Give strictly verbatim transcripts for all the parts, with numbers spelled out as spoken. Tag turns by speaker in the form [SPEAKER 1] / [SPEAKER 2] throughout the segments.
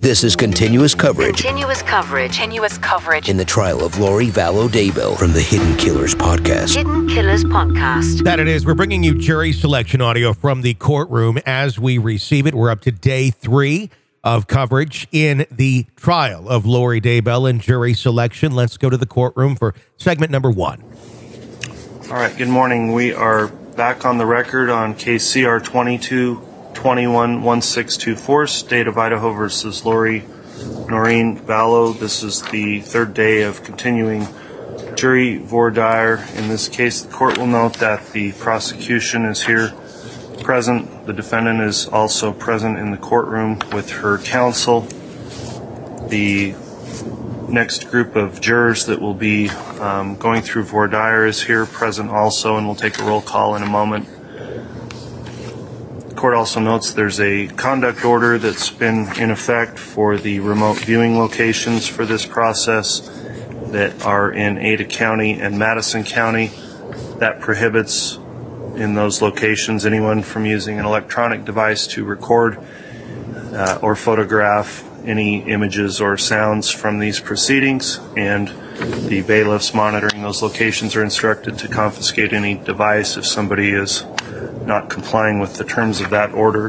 [SPEAKER 1] This is continuous coverage.
[SPEAKER 2] Continuous coverage. Continuous coverage.
[SPEAKER 1] In the trial of Lori Vallow Daybell from the Hidden Killers podcast.
[SPEAKER 2] Hidden Killers podcast.
[SPEAKER 3] That it is. We're bringing you jury selection audio from the courtroom as we receive it. We're up to day three of coverage in the trial of Lori Daybell and jury selection. Let's go to the courtroom for segment number one.
[SPEAKER 4] All right. Good morning. We are back on the record on case C R twenty-two twenty-one sixteen twenty-four, State of Idaho versus Lori Noreen Vallow. This is the third day of continuing jury voir dire. In this case, the court will note that the prosecution is here present. The defendant is also present in the courtroom with her counsel. The next group of jurors that will be um, going through voir dire is here present also, and we'll take a roll call in a moment. The court also notes there's a conduct order that's been in effect for the remote viewing locations for this process that are in Ada County and Madison County. That prohibits in those locations anyone from using an electronic device to record uh, or photograph any images or sounds from these proceedings, and the bailiffs monitoring those locations are instructed to confiscate any device if somebody is not complying with the terms of that order.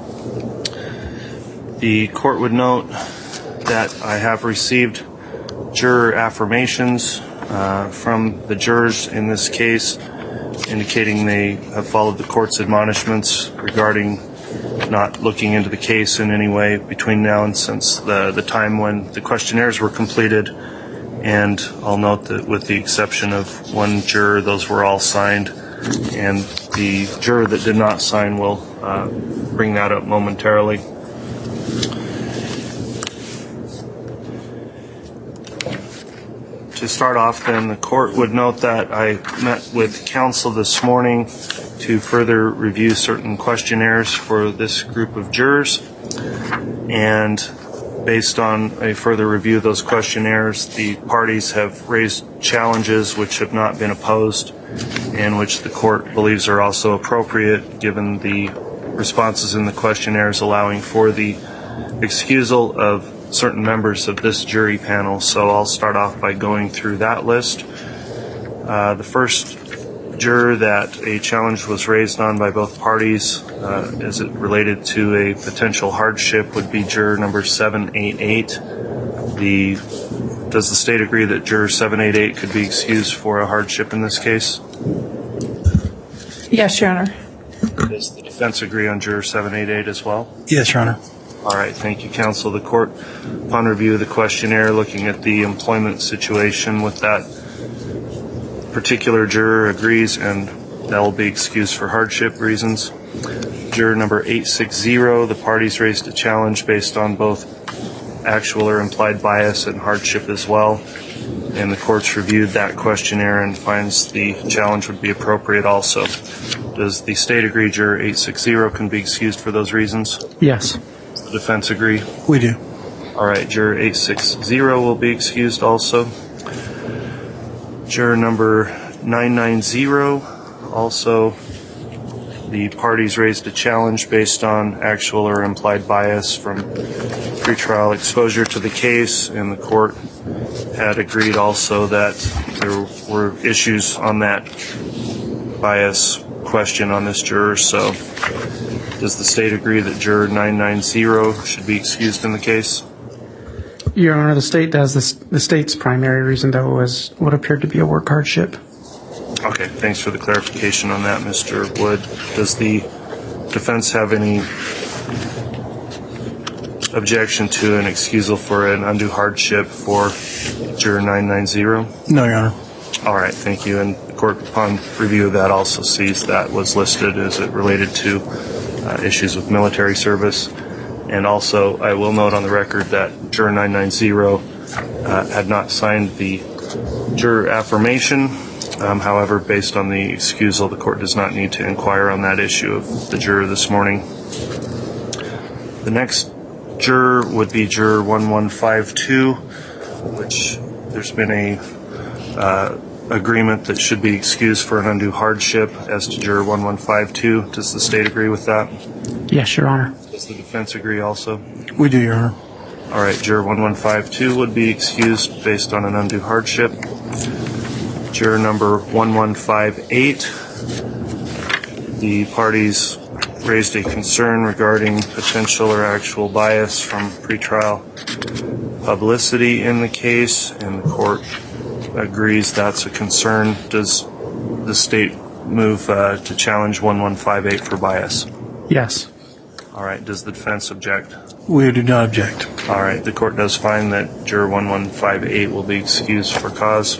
[SPEAKER 4] The court would note that I have received juror affirmations uh, from the jurors in this case, indicating they have followed the court's admonishments regarding not looking into the case in any way between now and since the, the time when the questionnaires were completed. And I'll note that with the exception of one juror, those were all signed, and the juror that did not sign will uh, bring that up momentarily. To start off, then, the court would note that I met with counsel this morning to further review certain questionnaires for this group of jurors, and based on a further review of those questionnaires, the parties have raised challenges which have not been opposed and which the court believes are also appropriate given the responses in the questionnaires allowing for the excusal of certain members of this jury panel. So I'll start off by going through that list. Uh, the first juror that a challenge was raised on by both parties uh, as it related to a potential hardship would be juror number seven eighty-eight. The, does the state agree that juror seven eighty-eight could be excused for a hardship in this case?
[SPEAKER 5] Yes, Your Honor.
[SPEAKER 4] Does the defense agree on juror seven eighty-eight as well?
[SPEAKER 6] Yes, Your Honor.
[SPEAKER 4] All right, thank you, counsel. The court, upon review of the questionnaire, looking at the employment situation with that particular juror, agrees, and that will be excused for hardship reasons. Juror number eight sixty, the parties raised a challenge based on both actual or implied bias and hardship as well, and the court's reviewed that questionnaire and finds the challenge would be appropriate also. Does the state agree juror eight sixty can be excused for those reasons?
[SPEAKER 6] Yes.
[SPEAKER 4] Does the defense agree?
[SPEAKER 6] We do.
[SPEAKER 4] All right, juror eight sixty will be excused also. Juror number nine ninety, also the parties raised a challenge based on actual or implied bias from pretrial exposure to the case, and the court had agreed also that there were issues on that bias question on this juror. So does the state agree that juror nine ninety should be excused in the case?
[SPEAKER 5] Your Honor, the state does. This, the state's primary reason, though, was what appeared to be a work hardship.
[SPEAKER 4] Okay, thanks for the clarification on that, Mister Wood. Does the defense have any objection to an excusal for an undue hardship for juror nine ninety?
[SPEAKER 6] No, Your Honor.
[SPEAKER 4] All right, thank you. And the court, upon review of that, also sees that was listed as it related to uh, issues with military service. And also, I will note on the record that juror nine ninety uh, had not signed the juror affirmation. Um, however, based on the excusal, the court does not need to inquire on that issue of the juror this morning. The next juror would be juror one one five two, which there's been a uh, agreement that should be excused for an undue hardship as to juror one one five two. Does the state agree with that?
[SPEAKER 5] Yes, Your Honor.
[SPEAKER 4] Does the defense agree also?
[SPEAKER 6] We do, Your Honor.
[SPEAKER 4] All right, juror one one five two would be excused based on an undue hardship. Juror number one one five eight, the parties raised a concern regarding potential or actual bias from pretrial publicity in the case, and the court agrees that's a concern. Does the state move uh, to challenge one one five eight for bias?
[SPEAKER 5] Yes.
[SPEAKER 4] All right, does the defense object?
[SPEAKER 6] We do not object.
[SPEAKER 4] All right, the court does find that juror one one five eight will be excused for cause.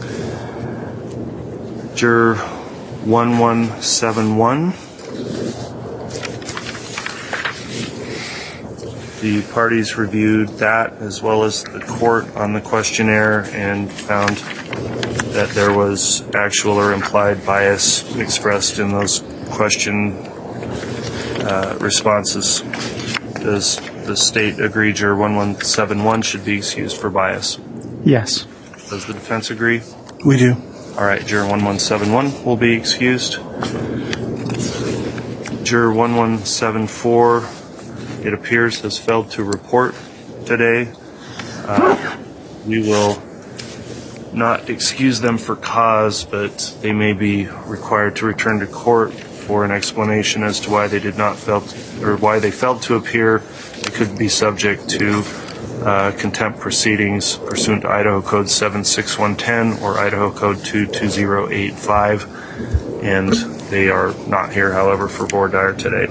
[SPEAKER 4] Juror one one seven one. The parties reviewed that as well as the court on the questionnaire and found that there was actual or implied bias expressed in those question uh, responses. Does the state agree juror one one seven one should be excused for bias?
[SPEAKER 5] Yes.
[SPEAKER 4] Does the defense agree?
[SPEAKER 6] We do.
[SPEAKER 4] All right, juror one one seven one will be excused. Juror one one seven four, it appears, has failed to report today. Uh, we will not excuse them for cause, but they may be required to return to court for an explanation as to why they did not fail to, or why they failed to appear. It could be subject to uh, contempt proceedings pursuant to Idaho Code seven six one one zero or Idaho Code two two zero eight five, and they are not here, however, for voir dire today.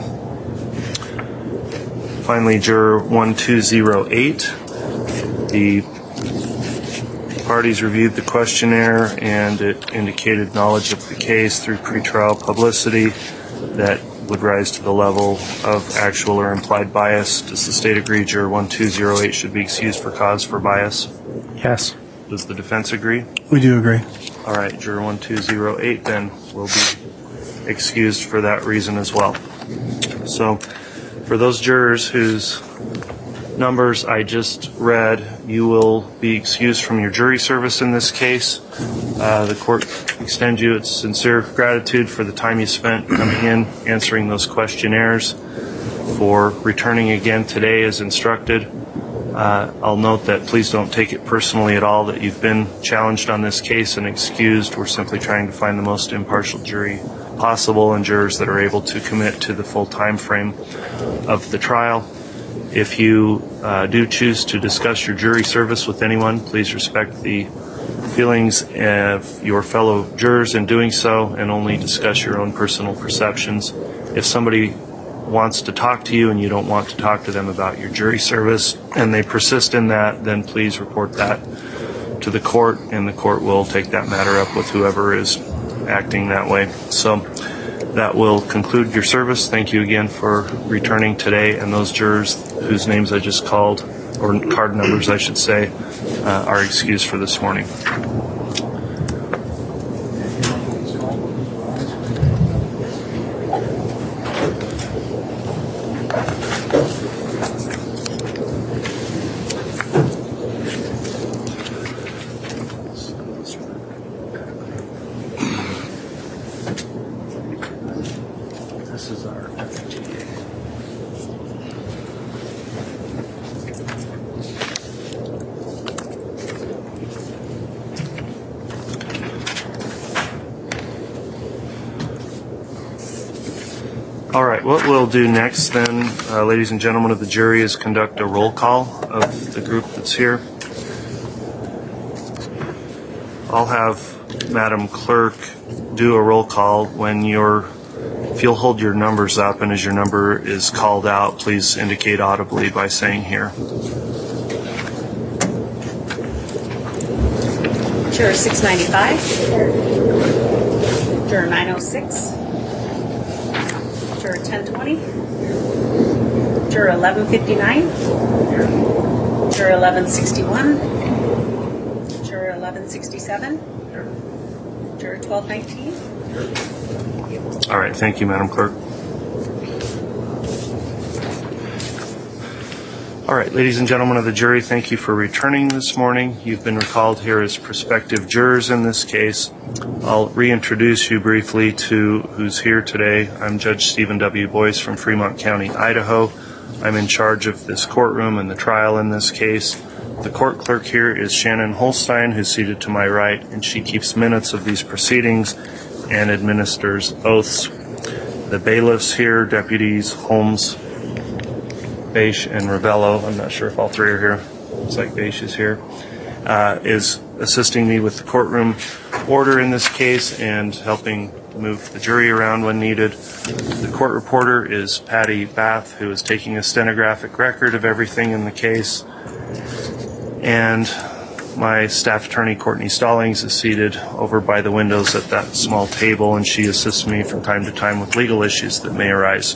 [SPEAKER 4] Finally, juror one two zero eight, the parties reviewed the questionnaire and it indicated knowledge of the case through pretrial publicity that would rise to the level of actual or implied bias. Does the state agree juror one two zero eight should be excused for cause for bias?
[SPEAKER 5] Yes.
[SPEAKER 4] Does the defense agree?
[SPEAKER 6] We do agree.
[SPEAKER 4] All right, juror one two zero eight then will be excused for that reason as well. So for those jurors whose numbers I just read, you will be excused from your jury service in this case. Uh, the court extends you its sincere gratitude for the time you spent coming in, answering those questionnaires, for returning again today as instructed. Uh, I'll note that please don't take it personally at all that you've been challenged on this case and excused. We're simply trying to find the most impartial jury possible and jurors that are able to commit to the full time frame of the trial. If you uh, do choose to discuss your jury service with anyone, please respect the feelings of your fellow jurors in doing so and only discuss your own personal perceptions. If somebody wants to talk to you and you don't want to talk to them about your jury service and they persist in that, then please report that to the court and the court will take that matter up with whoever is acting that way. So that will conclude your service. Thank you again for returning today, and those jurors whose names I just called, or card numbers I should say, uh, are excused for this morning. This is our F T A. All right, what we'll do next then, uh, ladies and gentlemen of the jury, is conduct a roll call of the group that's here. I'll have Madam Clerk do a roll call when you're If you'll hold your numbers up, and as your number is called out, please indicate audibly by saying here.
[SPEAKER 7] Juror six ninety-five. Juror nine oh six. Juror ten twenty. Juror eleven fifty-nine. Juror eleven sixty-one. Juror eleven sixty-seven. Juror twelve nineteen.
[SPEAKER 4] All right, thank you, Madam Clerk. All right, ladies and gentlemen of the jury, thank you for returning this morning. You've been recalled here as prospective jurors in this case. I'll reintroduce you briefly to who's here today. I'm Judge Stephen W. Boyce from Fremont County, Idaho. I'm in charge of this courtroom and the trial in this case. The court clerk here is Shannon Holstein, who's seated to my right, and she keeps minutes of these proceedings and administers oaths. The bailiffs here, Deputies Holmes, Beisch, and Ravello, I'm not sure if all three are here, looks like Beisch is here, uh, is assisting me with the courtroom order in this case and helping move the jury around when needed. The court reporter is Patty Bath, who is taking a stenographic record of everything in the case. And my staff attorney, Courtney Stallings, is seated over by the windows at that small table, and she assists me from time to time with legal issues that may arise.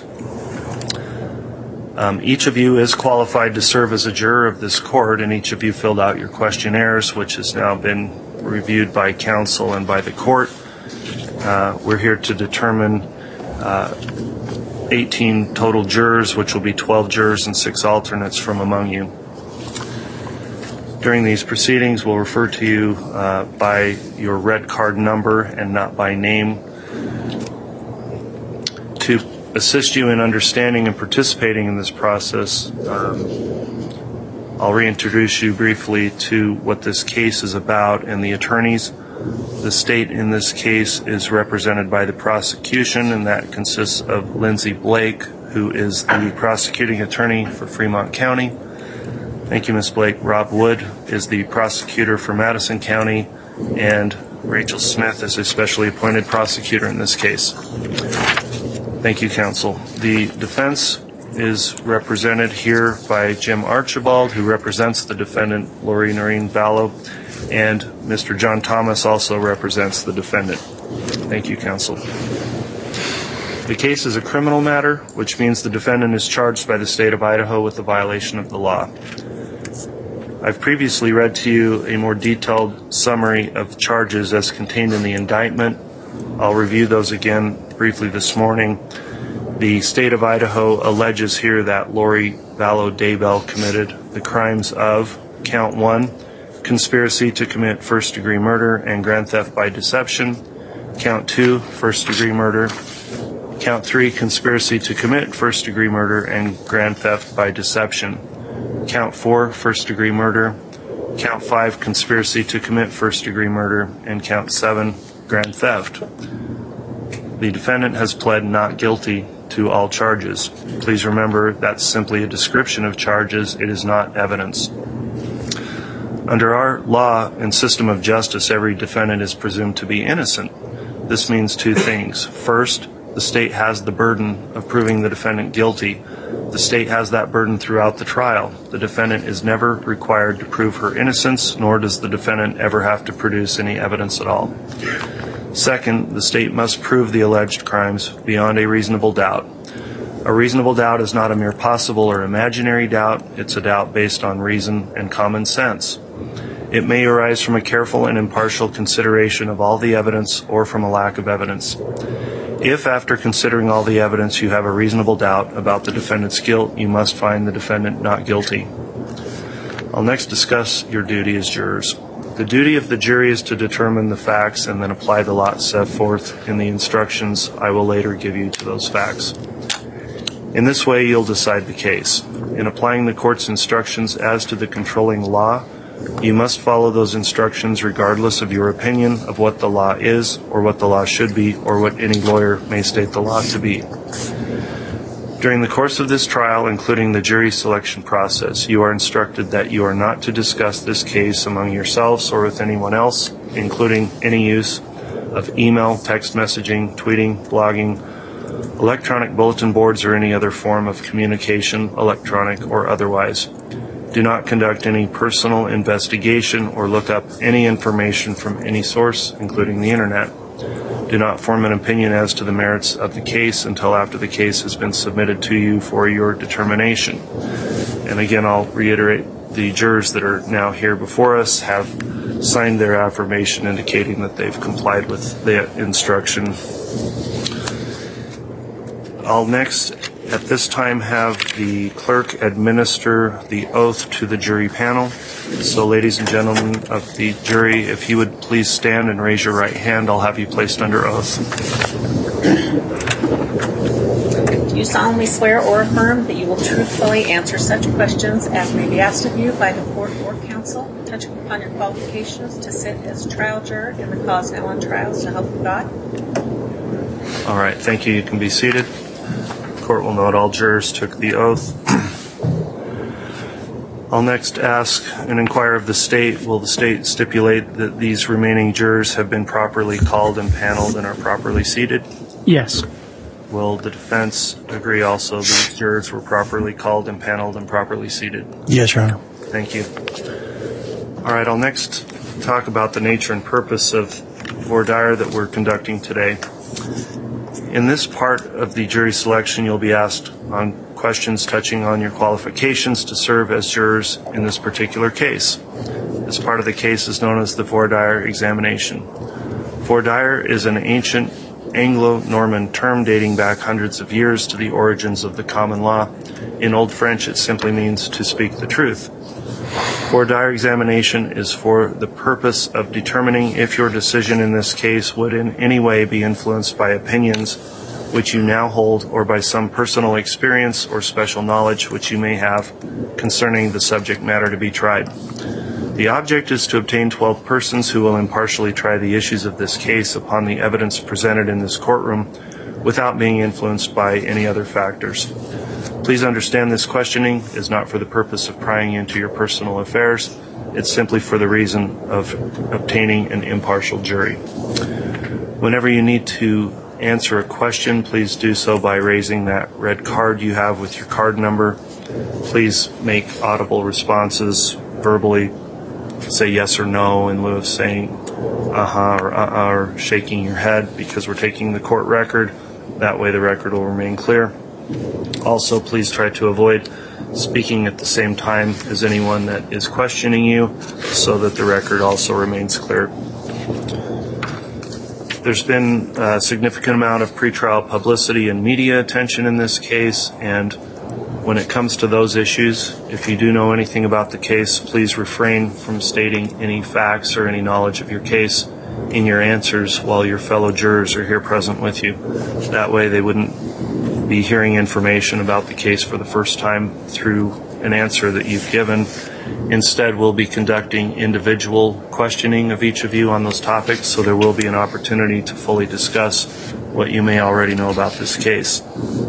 [SPEAKER 4] Um, each of you is qualified to serve as a juror of this court, and each of you filled out your questionnaires, which has now been reviewed by counsel and by the court. Uh, we're here to determine uh, eighteen total jurors, which will be twelve jurors and six alternates from among you. During these proceedings, we'll refer to you uh, by your red card number and not by name. To assist you in understanding and participating in this process, um, I'll reintroduce you briefly to what this case is about and the attorneys. The state in this case is represented by the prosecution, and that consists of Lindsay Blake, who is the prosecuting attorney for Fremont County. Thank you, Miz Blake. Rob Wood is the prosecutor for Madison County, and Rachel Smith is a specially appointed prosecutor in this case. Thank you, counsel. The defense is represented here by Jim Archibald, who represents the defendant, Lori Noreen Vallow, and Mister John Thomas also represents the defendant. Thank you, counsel. The case is a criminal matter, which means the defendant is charged by the state of Idaho with a violation of the law. I've previously read to you a more detailed summary of charges as contained in the indictment. I'll review those again briefly this morning. The state of Idaho alleges here that Lori Vallow Daybell committed the crimes of count one, conspiracy to commit first-degree murder and grand theft by deception, count two, first-degree murder, count three, conspiracy to commit first-degree murder and grand theft by deception, count four, first-degree murder, count five, conspiracy to commit first-degree murder, and count seven, grand theft. The defendant has pled not guilty to all charges. Please remember that's simply a description of charges. It is not evidence. Under our law and system of justice, every defendant is presumed to be innocent. This means two things. First, the state has the burden of proving the defendant guilty. The state has that burden throughout the trial. The defendant is never required to prove her innocence, nor does the defendant ever have to produce any evidence at all. Second, the state must prove the alleged crimes beyond a reasonable doubt. A reasonable doubt is not a mere possible or imaginary doubt. It's a doubt based on reason and common sense. It may arise from a careful and impartial consideration of all the evidence or from a lack of evidence. If, after considering all the evidence, you have a reasonable doubt about the defendant's guilt, you must find the defendant not guilty. I'll next discuss your duty as jurors. The duty of the jury is to determine the facts and then apply the law set forth in the instructions I will later give you to those facts. In this way, you'll decide the case. In applying the court's instructions as to the controlling law, you must follow those instructions regardless of your opinion of what the law is or what the law should be or what any lawyer may state the law to be. During the course of this trial, including the jury selection process, you are instructed that you are not to discuss this case among yourselves or with anyone else, including any use of email, text messaging, tweeting, blogging, electronic bulletin boards, or any other form of communication, electronic or otherwise. Do not conduct any personal investigation or look up any information from any source, including the internet. Do not form an opinion as to the merits of the case until after the case has been submitted to you for your determination. And again, I'll reiterate, the jurors that are now here before us have signed their affirmation indicating that they've complied with the instruction. I'll next, at this time, have the clerk administer the oath to the jury panel. So, ladies and gentlemen of the jury, if you would please stand and raise your right hand, I'll have you placed under oath.
[SPEAKER 7] You solemnly swear or affirm that you will truthfully answer such questions as may be asked of you by the court or counsel, touching upon your qualifications to sit as trial juror in the cause now on trial, so help you God.
[SPEAKER 4] All right, thank you. You can be seated. The court will note all jurors took the oath. I'll next ask and inquire of the state, will the state stipulate that these remaining jurors have been properly called and paneled and are properly seated?
[SPEAKER 5] Yes.
[SPEAKER 4] Will the defense agree also these jurors were properly called and paneled and properly seated?
[SPEAKER 6] Yes, Your Honor.
[SPEAKER 4] Thank you. All right, I'll next talk about the nature and purpose of voir dire that we're conducting today. In this part of the jury selection, you'll be asked on questions touching on your qualifications to serve as jurors in this particular case. This part of the case is known as the voir dire examination. Voir dire is an ancient Anglo-Norman term dating back hundreds of years to the origins of the common law. In Old French, it simply means to speak the truth. Voir dire examination is for the purpose of determining if your decision in this case would in any way be influenced by opinions which you now hold or by some personal experience or special knowledge which you may have concerning the subject matter to be tried. The object is to obtain twelve persons who will impartially try the issues of this case upon the evidence presented in this courtroom without being influenced by any other factors. Please understand this questioning is not for the purpose of prying into your personal affairs. It's simply for the reason of obtaining an impartial jury. Whenever you need to answer a question, please do so by raising that red card you have with your card number. Please make audible responses verbally. Say yes or no in lieu of saying uh-huh or uh-uh or shaking your head, because we're taking the court record. That way the record will remain clear. Also, please try to avoid speaking at the same time as anyone that is questioning you so that the record also remains clear. There's been a significant amount of pretrial publicity and media attention in this case, and when it comes to those issues, if you do know anything about the case, please refrain from stating any facts or any knowledge of your case in your answers while your fellow jurors are here present with you. That way they wouldn't be hearing information about the case for the first time through an answer that you've given. Instead, we'll be conducting individual questioning of each of you on those topics, so there will be an opportunity to fully discuss what you may already know about this case.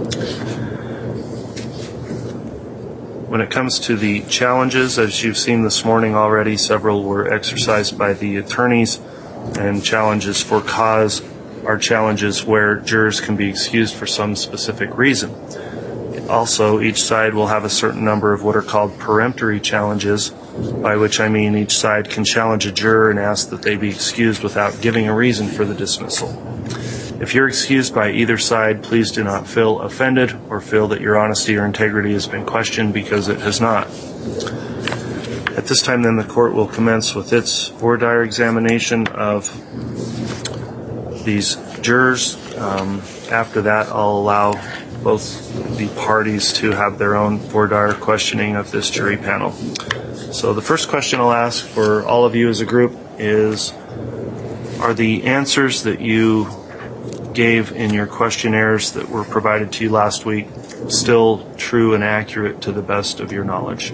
[SPEAKER 4] When it comes to the challenges, as you've seen this morning already, several were exercised by the attorneys, and challenges for cause are challenges where jurors can be excused for some specific reason. Also, each side will have a certain number of what are called peremptory challenges, by which I mean each side can challenge a juror and ask that they be excused without giving a reason for the dismissal. If you're excused by either side, please do not feel offended or feel that your honesty or integrity has been questioned, because it has not. At this time, then, the court will commence with its voir dire examination of these jurors. Um, after that, I'll allow both the parties to have their own voir dire questioning of this jury panel. So the first question I'll ask for all of you as a group is, are the answers that you gave in your questionnaires that were provided to you last week still true and accurate to the best of your knowledge?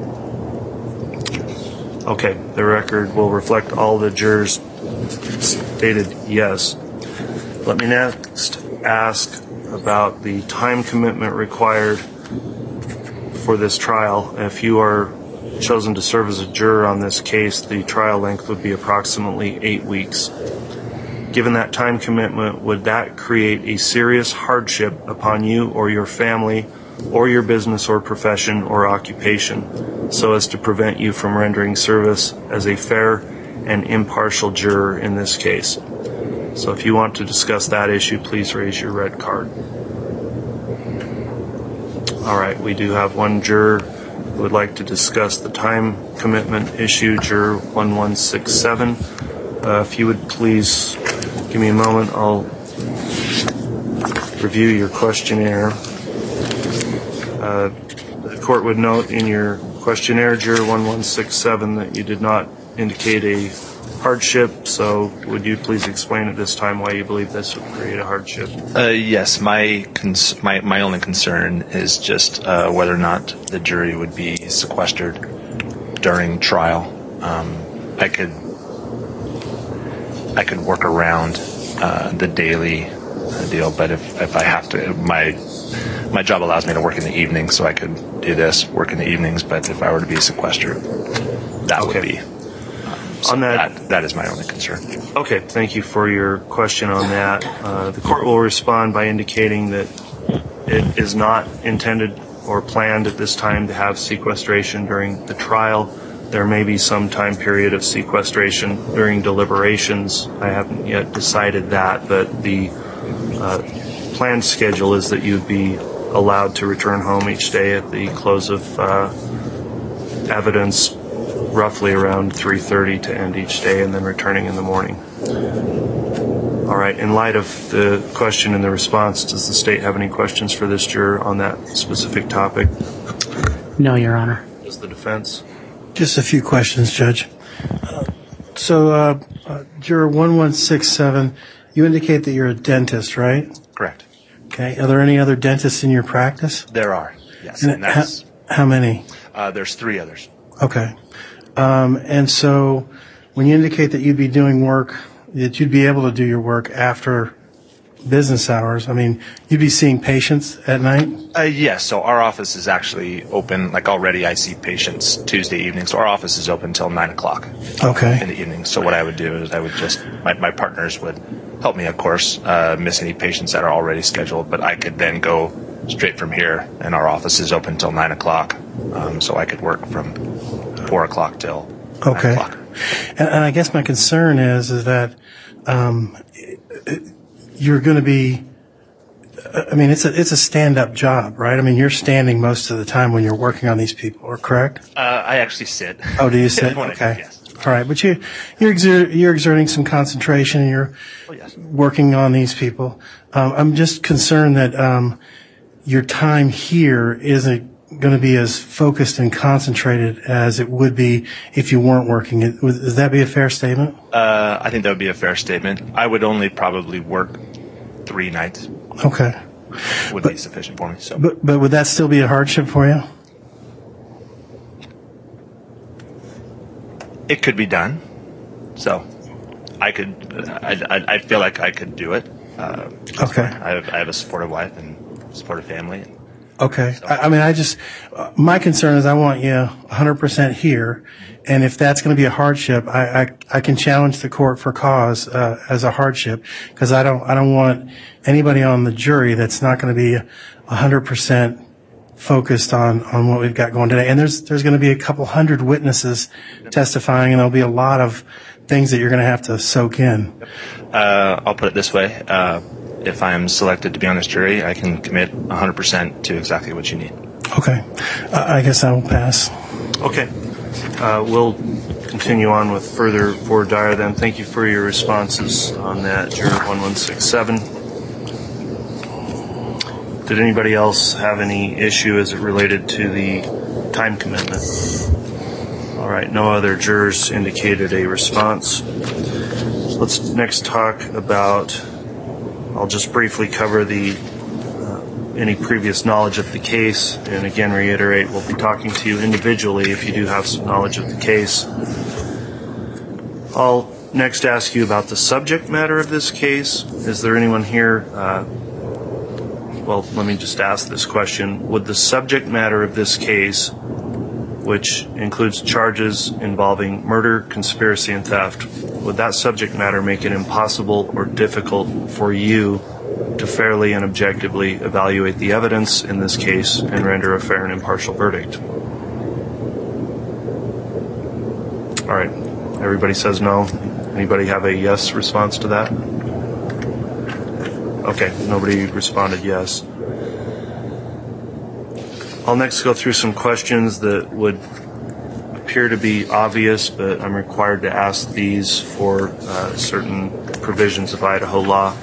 [SPEAKER 4] Okay, the record will reflect all the jurors stated yes. Let me next ask about the time commitment required for this trial. If you are chosen to serve as a juror on this case, the trial length would be approximately eight weeks. Given that time commitment, would that create a serious hardship upon you or your family or your business or profession or occupation, so as to prevent you from rendering service as a fair and impartial juror in this case? So if you want to discuss that issue, please raise your red card. All right, we do have one juror who would like to discuss the time commitment issue, juror one one six seven. Uh, if you would please give me a moment, I'll review your questionnaire. Uh, the court would note in your questionnaire, juror one one six seven, that you did not indicate a hardship. So would you please explain at this time why you believe this would create a hardship?
[SPEAKER 8] Uh, yes, my, cons- my my only concern is just uh, whether or not the jury would be sequestered during trial. Um, I could I could work around uh, the daily uh, deal, but if, if I have to, my my job allows me to work in the evenings, so I could do this, work in the evenings. But if I were to be sequestered, that
[SPEAKER 4] Okay.
[SPEAKER 8] would be. So
[SPEAKER 4] On that-
[SPEAKER 8] that, that is my only concern.
[SPEAKER 4] Okay, thank you for your question on that. Uh, the court will respond by indicating that it is not intended or planned at this time to have sequestration during the trial. There may be some time period of sequestration during deliberations. I haven't yet decided that, but the uh, planned schedule is that you'd be allowed to return home each day at the close of uh, evidence, roughly around three thirty to end each day, and then returning in the morning. All right, in light of the question and the response, does the state have any questions for this juror on that specific topic?
[SPEAKER 5] No, Your Honor.
[SPEAKER 4] Does the defense?
[SPEAKER 6] Just a few questions, Judge. Uh, So, uh, uh, Juror one one six seven, you indicate that you're a dentist, right?
[SPEAKER 8] Correct.
[SPEAKER 6] Okay. Are there any other dentists in your practice?
[SPEAKER 8] There are, yes.
[SPEAKER 6] And
[SPEAKER 8] And that's,
[SPEAKER 6] how, how many?
[SPEAKER 8] uh, there's three others.
[SPEAKER 6] Okay. Um, and so when you indicate that you'd be doing work, that you'd be able to do your work after business hours, I mean, you'd be seeing patients at night?
[SPEAKER 8] Uh, yes, so our office is actually open, like already I see patients Tuesday evening, so our office is open until nine o'clock
[SPEAKER 6] Okay.
[SPEAKER 8] in the evening. So what I would do is I would just, my, my partners would help me, of course, uh, miss any patients that are already scheduled, but I could then go straight from here, and our office is open until nine o'clock, um, so I could work from four o'clock till
[SPEAKER 6] Okay.
[SPEAKER 8] nine o'clock.
[SPEAKER 6] And, and I guess my concern is, is that um, you're going to be, I mean, it's a it's a stand-up job, right? I mean, you're standing most of the time when you're working on these people, or correct?
[SPEAKER 8] Uh, I actually sit.
[SPEAKER 6] Oh, do you sit?
[SPEAKER 8] When I-
[SPEAKER 6] Okay.
[SPEAKER 8] yes.
[SPEAKER 6] All right, but you you're exer- you're exerting some concentration, and you're
[SPEAKER 8] Oh, yes.
[SPEAKER 6] working on these people. Um, I'm just concerned that um, your time here isn't going to be as focused and concentrated as it would be if you weren't working. It- Would would that be a fair statement?
[SPEAKER 8] Uh, I think that would be a fair statement. I would only probably work three nights
[SPEAKER 6] Okay.
[SPEAKER 8] would be sufficient for me. So
[SPEAKER 6] But but would that still be a hardship for you?
[SPEAKER 8] it could be done. So I could, I, I, I feel like I could do it. Uh,
[SPEAKER 6] Okay.
[SPEAKER 8] I have, I have a supportive wife and supportive family.
[SPEAKER 6] Okay. I, I mean, I just, uh, my concern is I want you one hundred percent here. And if that's going to be a hardship, I, I, I can challenge the court for cause, uh, as a hardship, because I don't, I don't want anybody on the jury that's not going to be one hundred percent focused on, on what we've got going today. And there's, there's going to be a couple hundred witnesses testifying, and there'll be a lot of things that you're going to have to soak in.
[SPEAKER 8] Uh, I'll put it this way. Uh, if I am selected to be on this jury, I can commit one hundred percent to exactly what you need.
[SPEAKER 6] Okay. Uh, I guess I will pass.
[SPEAKER 4] Okay. Uh, we'll continue on with further for Dyer then. Thank you for your responses on that, Juror one one six seven. Did anybody else have any issue as it related to the time commitment? All right, no other jurors indicated a response. Let's next talk about, I'll just briefly cover the uh, any previous knowledge of the case, and again reiterate, we'll be talking to you individually if you do have some knowledge of the case. I'll next ask you about the subject matter of this case. Is there anyone here, uh, well, let me just ask this question. Would the subject matter of this case, which includes charges involving murder, conspiracy, and theft, would that subject matter make it impossible or difficult for you to fairly and objectively evaluate the evidence in this case and render a fair and impartial verdict? All right, everybody says no. Anybody have a yes response to that? Okay, nobody responded yes. I'll next go through some questions that would appear to be obvious, but I'm required to ask these for uh, certain provisions of Idaho law.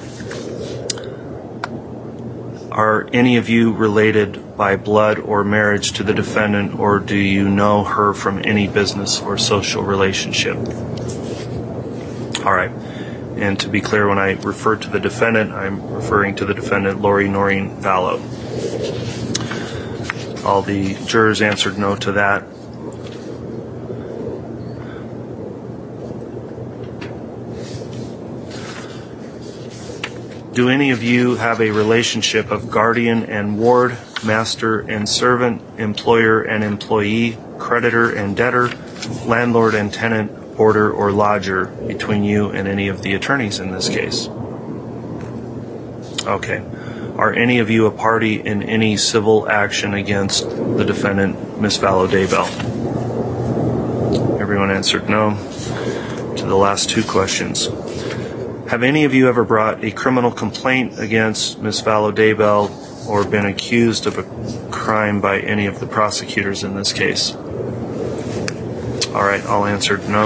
[SPEAKER 4] Are any of you related by blood or marriage to the defendant, or do you know her from any business or social relationship? All right. And to be clear, when I refer to the defendant, I'm referring to the defendant, Lori Noreen Vallow. All the jurors answered no to that. Do any of you have a relationship of guardian and ward, master and servant, employer and employee, creditor and debtor, landlord and tenant, boarder or lodger between you and any of the attorneys in this case? Okay. Are any of you a party in any civil action against the defendant, Miss Vallow Daybell? Everyone answered no to the last two questions. Have any of you ever brought a criminal complaint against Miss Vallow Daybell or been accused of a crime by any of the prosecutors in this case? All right, all answered no.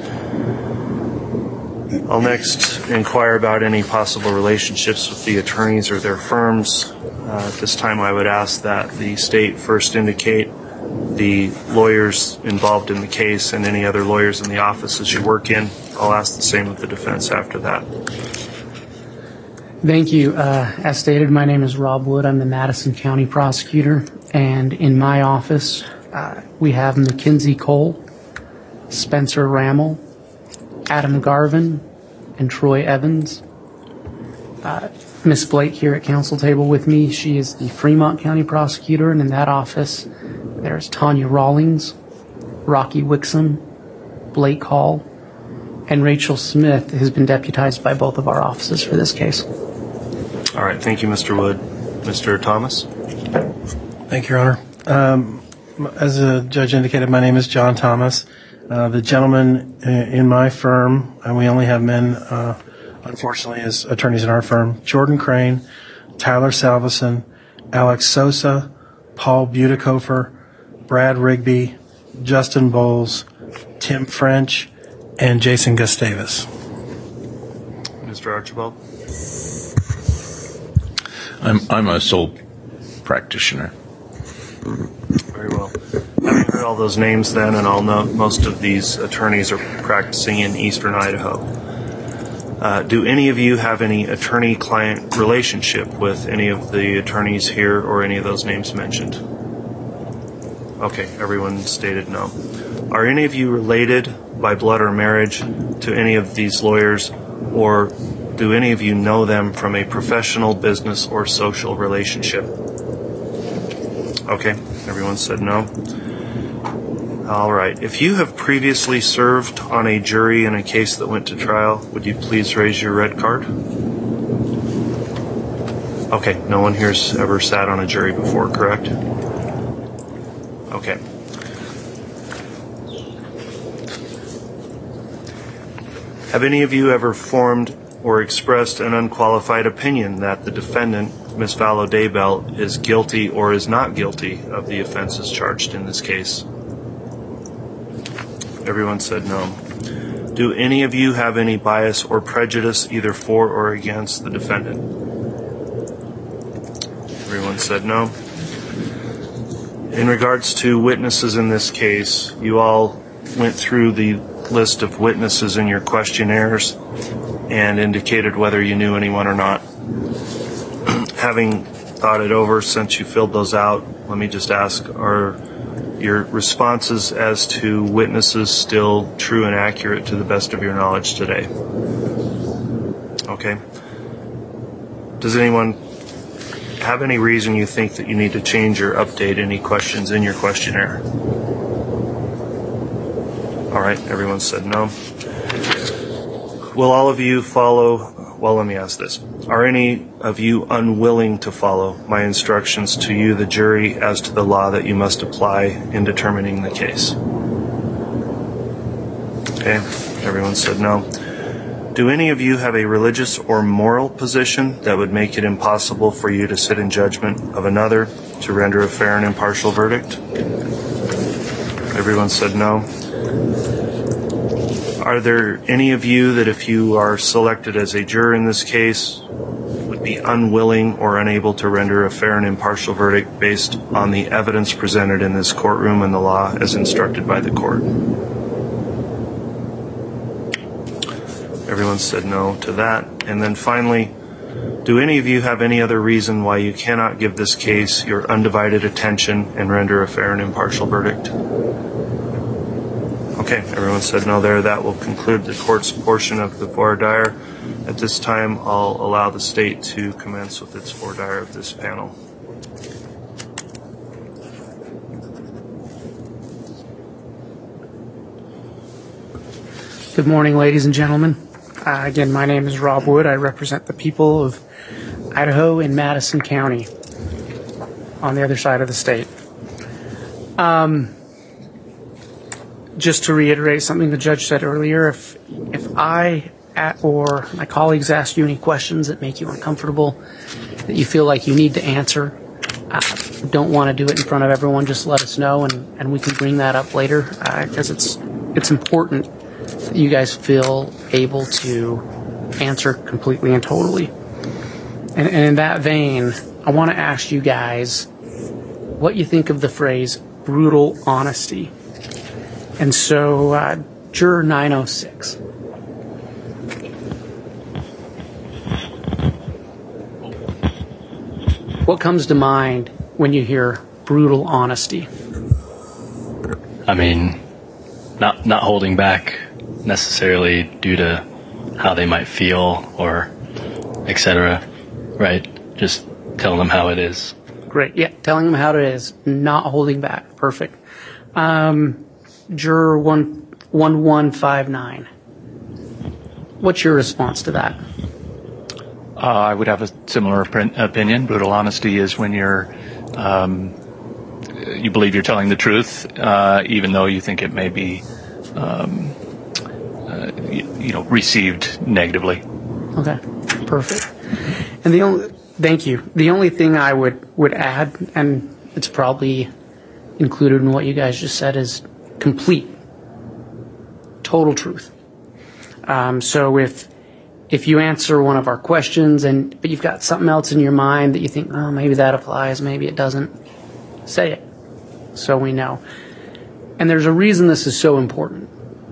[SPEAKER 4] I'll next inquire about any possible relationships with the attorneys or their firms. Uh, at this time, I would ask that the state first indicate the lawyers involved in the case and any other lawyers in the offices you work in. I'll ask the same of the defense after that.
[SPEAKER 5] Thank you. Uh, as stated, my name is Rob Wood. I'm the Madison County prosecutor, and in my office, uh, we have Mackenzie Cole, Spencer Rammel, Adam Garvin, and Troy Evans. Uh, Miss Blake here at council table with me. She is the Fremont County prosecutor, and in that office, there's Tanya Rawlings, Rocky Wixom, Blake Hall, and Rachel Smith has been deputized by both of our offices for this case.
[SPEAKER 4] All right, thank you, Mister Wood. Mister Thomas?
[SPEAKER 6] Thank you, Your Honor. Um, as the judge indicated, my name is John Thomas. Uh, the gentleman in my firm, and we only have men, uh, unfortunately, as attorneys in our firm, Jordan Crane, Tyler Salveson, Alex Sosa, Paul Butikofer, Brad Rigby, Justin Bowles, Tim French, and Jason Gustavus.
[SPEAKER 4] Mister Archibald?
[SPEAKER 9] I'm I'm a sole practitioner.
[SPEAKER 4] Very well. Having heard all those names then, and I'll note most of these attorneys are practicing in eastern Idaho. Uh, do any of you have any attorney-client relationship with any of the attorneys here or any of those names mentioned? Okay, everyone stated no. Are any of you related by blood or marriage to any of these lawyers, or do any of you know them from a professional, business, or social relationship? Okay, everyone said no. All right. If you have previously served on a jury in a case that went to trial, would you please raise your red card? Okay, no one here's ever sat on a jury before, correct? Okay. Have any of you ever formed or expressed an unqualified opinion that the defendant, Miss Vallow Daybell, is guilty or is not guilty of the offenses charged in this case? Everyone said no. Do any of you have any bias or prejudice either for or against the defendant? Everyone said no. In regards to witnesses in this case, you all went through the list of witnesses in your questionnaires and indicated whether you knew anyone or not. Having thought it over since you filled those out, let me just ask, are your responses as to witnesses still true and accurate to the best of your knowledge today? Okay. Does anyone have any reason you think that you need to change or update any questions in your questionnaire? All right, everyone said no. Will all of you follow, well, let me ask this. Are any of you unwilling to follow my instructions to you, the jury, as to the law that you must apply in determining the case? Okay, everyone said no. Do any of you have a religious or moral position that would make it impossible for you to sit in judgment of another to render a fair and impartial verdict? Everyone said no. Are there any of you that if you are selected as a juror in this case would be unwilling or unable to render a fair and impartial verdict based on the evidence presented in this courtroom and the law as instructed by the court? Everyone said no to that. And then finally, do any of you have any other reason why you cannot give this case your undivided attention and render a fair and impartial verdict? Okay, everyone said no there. That will conclude the court's portion of the voir dire. At this time, I'll allow the state to commence with its voir dire of this panel.
[SPEAKER 5] Good morning, ladies and gentlemen. Uh, again, my name is Rob Wood. I represent the people of Idaho and Madison County on the other side of the state. Um, just to reiterate something the judge said earlier, if if I at, or my colleagues ask you any questions that make you uncomfortable, that you feel like you need to answer, uh, don't want to do it in front of everyone, just let us know, and, and we can bring that up later, because uh, it's it's important that you guys feel able to answer completely and totally. And, and in that vein, I want to ask you guys what you think of the phrase brutal honesty. And so, uh, Juror nine oh six. What comes to mind when you hear brutal honesty?
[SPEAKER 10] I mean, not not holding back necessarily due to how they might feel or et cetera, right? Just telling them how it is.
[SPEAKER 5] Great. Yeah, telling them how it is, not holding back. Perfect. Um, Juror one one one five nine. What's your response to that?
[SPEAKER 11] Uh, I would have a similar opinion. Brutal honesty is when you're, um, you believe you're telling the truth, uh, even though you think it may be, um, uh, you, you know, received negatively.
[SPEAKER 5] Okay, perfect. And the only, thank you. The only thing I would, would add, and it's probably included in what you guys just said, is complete, total truth. Um, so if if you answer one of our questions and but you've got something else in your mind that you think, oh, maybe that applies, maybe it doesn't, say it so we know. And there's a reason this is so important.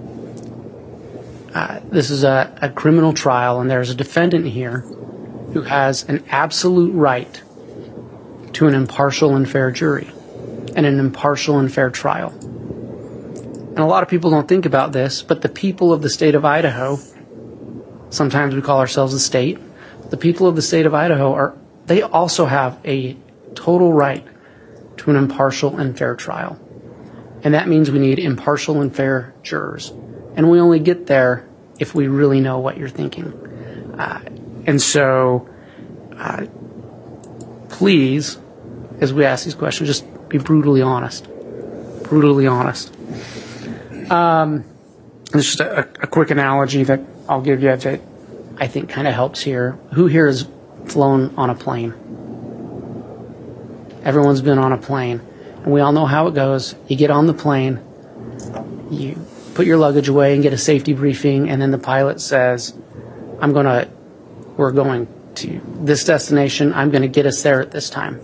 [SPEAKER 5] Uh, this is a, a criminal trial, and there's a defendant here who has an absolute right to an impartial and fair jury and an impartial and fair trial. And a lot of people don't think about this, but the people of the state of Idaho, sometimes we call ourselves a state, the people of the state of Idaho, are they also have a total right to an impartial and fair trial. And that means we need impartial and fair jurors. And we only get there if we really know what you're thinking. Uh, and so, uh, please, as we ask these questions, just be brutally honest. Brutally honest. Um, there's just a, a quick analogy that I'll give you that I think kind of helps here. Who here has flown on a plane? Everyone's been on a plane. And we all know how it goes. You get on the plane, you put your luggage away and get a safety briefing, and then the pilot says, I'm going to, we're going to this destination, I'm going to get us there at this time.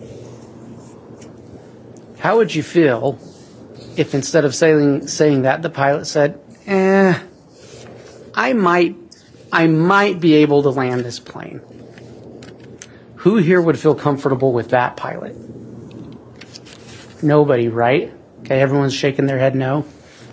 [SPEAKER 5] How would you feel if instead of saying saying that, the pilot said, eh, I might, I might be able to land this plane? Who here would feel comfortable with that pilot? Nobody, right? Okay, everyone's shaking their head no.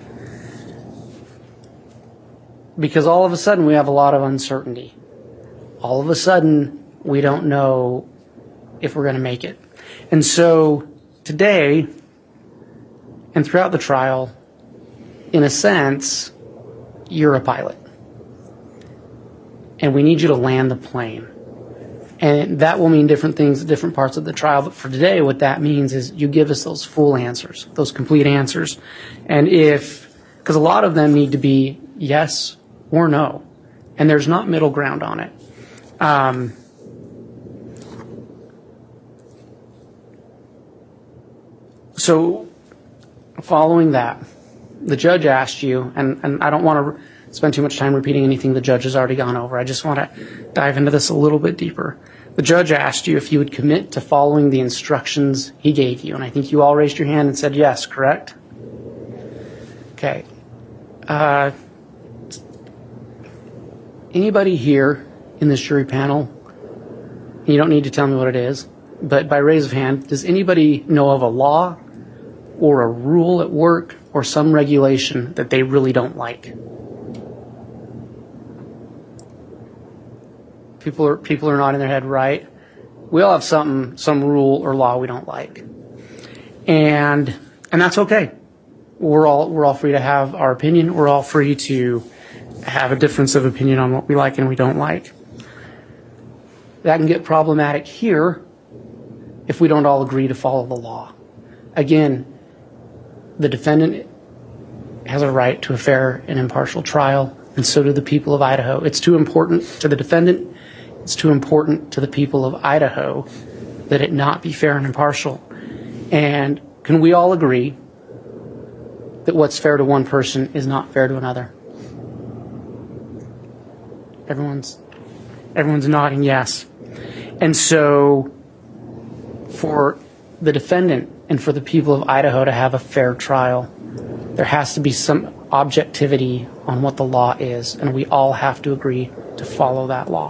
[SPEAKER 5] Because all of a sudden we have a lot of uncertainty. All of a sudden we don't know if we're going to make it. And so today and throughout the trial, in a sense, you're a pilot. And we need you to land the plane. And that will mean different things at different parts of the trial. But for today, what that means is you give us those full answers, those complete answers. And if, because a lot of them need to be yes or no. And there's not middle ground on it. Um, so following that, the judge asked you, and, and I don't want to spend too much time repeating anything the judge has already gone over. I just want to dive into this a little bit deeper. The judge asked you if you would commit to following the instructions he gave you, and I think you all raised your hand and said yes, correct? Okay. Uh, Anybody here in this jury panel, you don't need to tell me what it is, but by raise of hand, does anybody know of a law or a rule at work or some regulation that they really don't like? People are people are nodding their head right. We all have something, some rule or law we don't like, and and that's okay. We're all we're all free to have our opinion. We're all free to have a difference of opinion on what we like and we don't like. That can get problematic here if we don't all agree to follow the law. Again, the defendant has a right to a fair and impartial trial, and so do the people of Idaho. It's too important to the defendant, it's too important to the people of Idaho that it not be fair and impartial. And can we all agree that what's fair to one person is not fair to another? Everyone's everyone's nodding yes. And so for the defendant and for the people of Idaho to have a fair trial, there has to be some objectivity on what the law is, and we all have to agree to follow that law.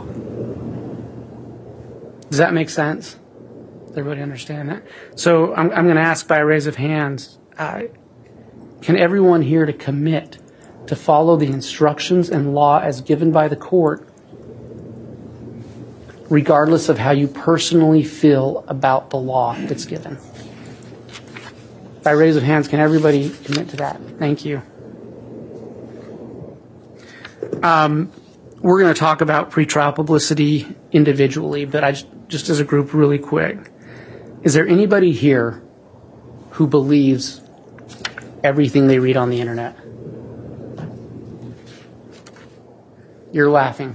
[SPEAKER 5] Does that make sense? Does everybody understand that? So I'm, I'm going to ask by a raise of hands, uh, can everyone here to commit to follow the instructions and law as given by the court, regardless of how you personally feel about the law that's given? By raise of hands, can everybody commit to that? Thank you. Um, we're going to talk about pretrial publicity individually, but I just, just as a group really quick. Is there anybody here who believes everything they read on the internet? You're laughing.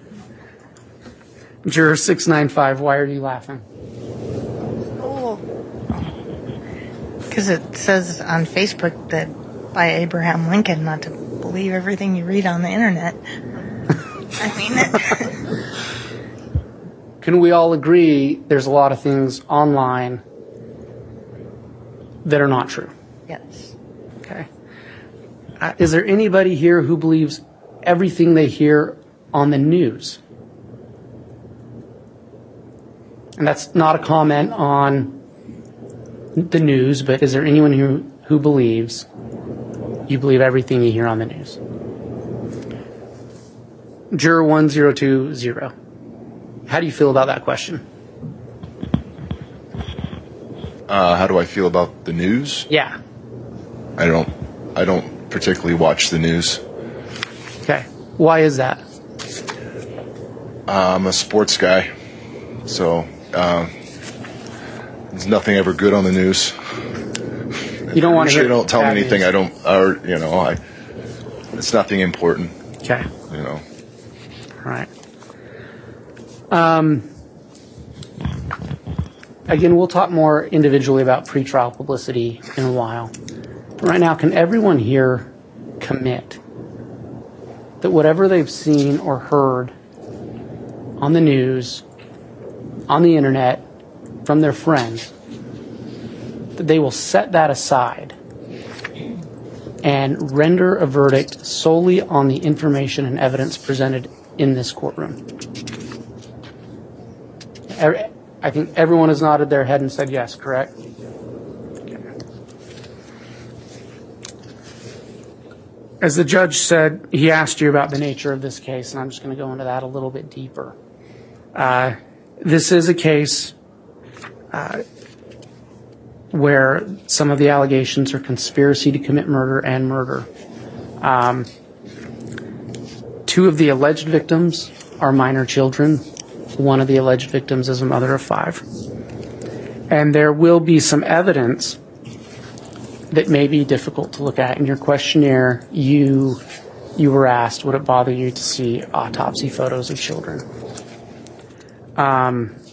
[SPEAKER 5] Juror six nine five, why are you laughing?
[SPEAKER 12] Oh, because it says on Facebook that by Abraham Lincoln not to believe everything you read on the internet. I mean,
[SPEAKER 5] can we all agree there's a lot of things online that are not true?
[SPEAKER 12] Yes.
[SPEAKER 5] Okay. Uh, is there anybody here who believes everything they hear on the news? And that's not a comment on the news, but is there anyone who, who believes you believe everything you hear on the news? Juror one zero two zero. How do you feel about that question?
[SPEAKER 13] Uh, how do I feel about the news?
[SPEAKER 5] Yeah.
[SPEAKER 13] I don't. I don't particularly watch the news.
[SPEAKER 5] Okay. Why is that?
[SPEAKER 13] Uh, I'm a sports guy, so uh, there's nothing ever good on the news.
[SPEAKER 5] You don't want to hear.
[SPEAKER 13] Don't tell me anything.
[SPEAKER 5] News.
[SPEAKER 13] I don't. Or you know, I. It's nothing important.
[SPEAKER 5] Okay.
[SPEAKER 13] You know.
[SPEAKER 5] All right. Um. Again, we'll talk more individually about pretrial publicity in a while. But right now, can everyone here commit that whatever they've seen or heard on the news, on the internet, from their friends, that they will set that aside and render a verdict solely on the information and evidence presented in this courtroom? I think everyone has nodded their head and said yes, correct? Okay. As the judge said, he asked you about the nature of this case, and I'm just going to go into that a little bit deeper. Uh, this is a case uh, where some of the allegations are conspiracy to commit murder and murder. Um, two of the alleged victims are minor children. One of the alleged victims is a mother of five. And there will be some evidence that may be difficult to look at. In your questionnaire, you you were asked, would it bother you to see autopsy photos of children? Um,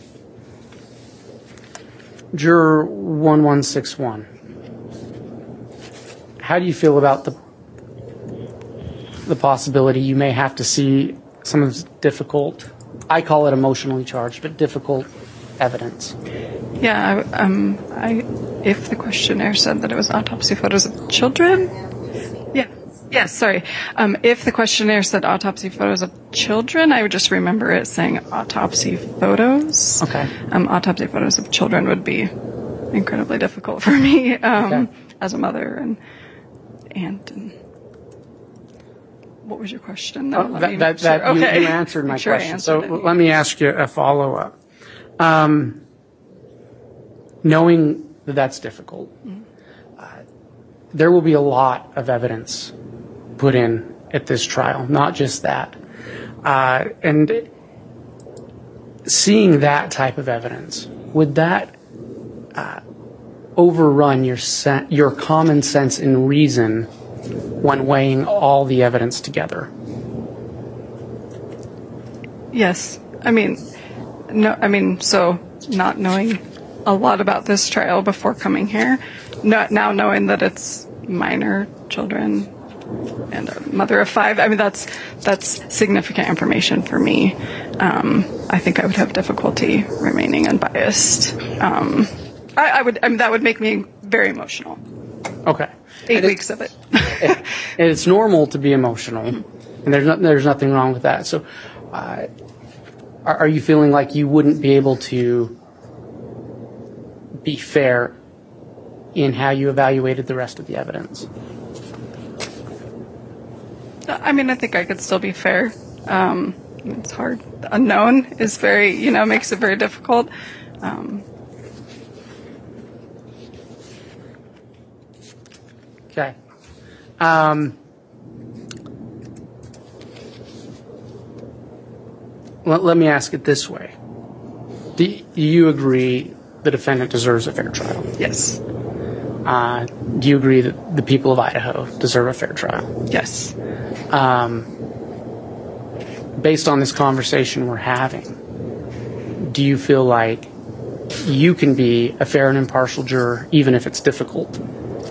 [SPEAKER 5] Juror one one six one. How do you feel about the the possibility you may have to see some of this difficult, I call it emotionally charged, but difficult evidence?
[SPEAKER 14] Yeah, I, um, I, if the questionnaire said that it was autopsy photos of children, yeah, Yes, sorry. Um, if the questionnaire said autopsy photos of children, I would just remember it saying autopsy photos.
[SPEAKER 5] Okay.
[SPEAKER 14] Um, autopsy photos of children would be incredibly difficult for me um,
[SPEAKER 5] Okay.
[SPEAKER 14] as a mother. And, and and what was your question? No,
[SPEAKER 5] Oh,
[SPEAKER 14] let
[SPEAKER 5] that
[SPEAKER 14] me
[SPEAKER 5] that,
[SPEAKER 14] make sure.
[SPEAKER 5] that you,
[SPEAKER 14] Okay.
[SPEAKER 5] you answered my
[SPEAKER 14] Make sure I
[SPEAKER 5] question.
[SPEAKER 14] answered
[SPEAKER 5] So
[SPEAKER 14] it.
[SPEAKER 5] let me ask you a follow-up. Um, knowing that that's difficult, uh, there will be a lot of evidence put in at this trial, not just that. Uh, and seeing that type of evidence, would that uh, overrun your sen- your common sense and reason when weighing all the evidence together?
[SPEAKER 14] Yes. I mean, no, I mean, so not knowing a lot about this trial before coming here, not now knowing that it's minor children and a mother of five, I mean, that's, that's significant information for me. Um, I think I would have difficulty remaining unbiased. Um, I, I would, I mean, that would make me very emotional.
[SPEAKER 5] Okay.
[SPEAKER 14] Eight
[SPEAKER 5] And
[SPEAKER 14] weeks of it.
[SPEAKER 5] it, it's normal to be emotional, and there's no, there's nothing wrong with that. So, uh, are, are you feeling like you wouldn't be able to be fair in how you evaluated the rest of the evidence?
[SPEAKER 14] I mean, I think I could still be fair. Um, it's hard. The unknown is very, you know, makes it very difficult. Um,
[SPEAKER 5] Okay. Um, let, let me ask it this way. Do you agree the defendant deserves a fair trial?
[SPEAKER 14] Yes.
[SPEAKER 5] Uh, do you agree that the people of Idaho deserve a fair trial?
[SPEAKER 14] Yes.
[SPEAKER 5] Um, based on this conversation we're having, do you feel like you can be a fair and impartial juror even if it's difficult?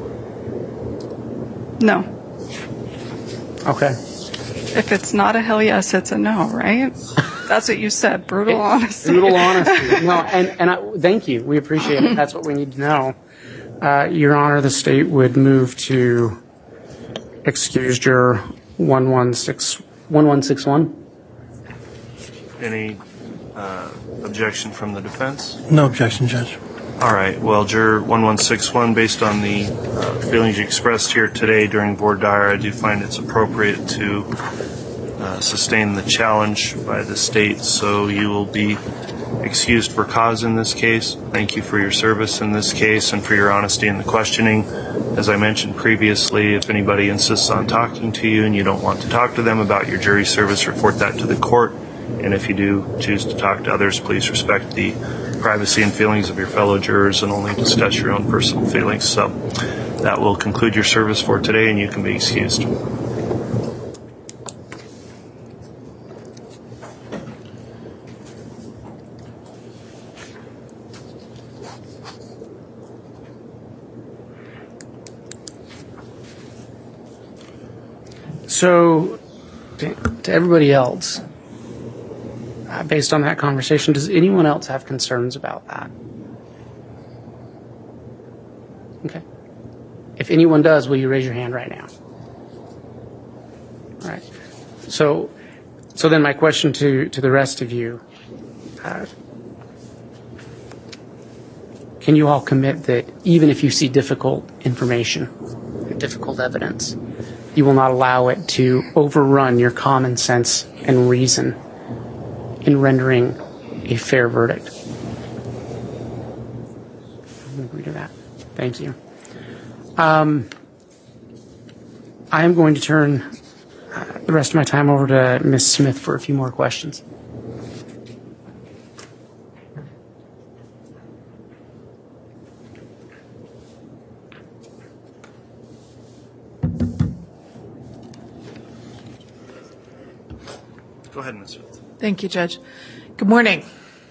[SPEAKER 14] No.
[SPEAKER 5] Okay.
[SPEAKER 14] If it's not a hell yes, it's a no, right? That's what you said. Brutal honesty.
[SPEAKER 5] Brutal honesty. No, and, and I, thank you. We appreciate it. That's what we need to know. Uh, Your Honor, the state would move to excuse juror one one six one.
[SPEAKER 4] Any uh, objection from the defense?
[SPEAKER 6] No objection, Judge.
[SPEAKER 4] All right. Well, Juror one one six one, based on the uh, feelings you expressed here today during voir dire, I do find it's appropriate to uh, sustain the challenge by the state, so you will be excused for cause in this case. Thank you for your service in this case and for your honesty in the questioning. As I mentioned previously, if anybody insists on talking to you and you don't want to talk to them about your jury service, report that to the court. And if you do choose to talk to others, please respect the privacy and feelings of your fellow jurors and only discuss your own personal feelings. So that will conclude your service for today, and you can be excused.
[SPEAKER 5] So, to, to everybody else, uh, based on that conversation, does anyone else have concerns about that? Okay. If anyone does, will you raise your hand right now? All right. So, so then my question to, to the rest of you, uh, can you all commit that even if you see difficult information, difficult evidence, you will not allow it to overrun your common sense and reason in rendering a fair verdict? I agree to that. Thank you. Um, I am going to turn uh, the rest of my time over to Miz Smith for a few more questions.
[SPEAKER 4] Go ahead, Miz Smith.
[SPEAKER 15] Thank you, Judge. Good morning.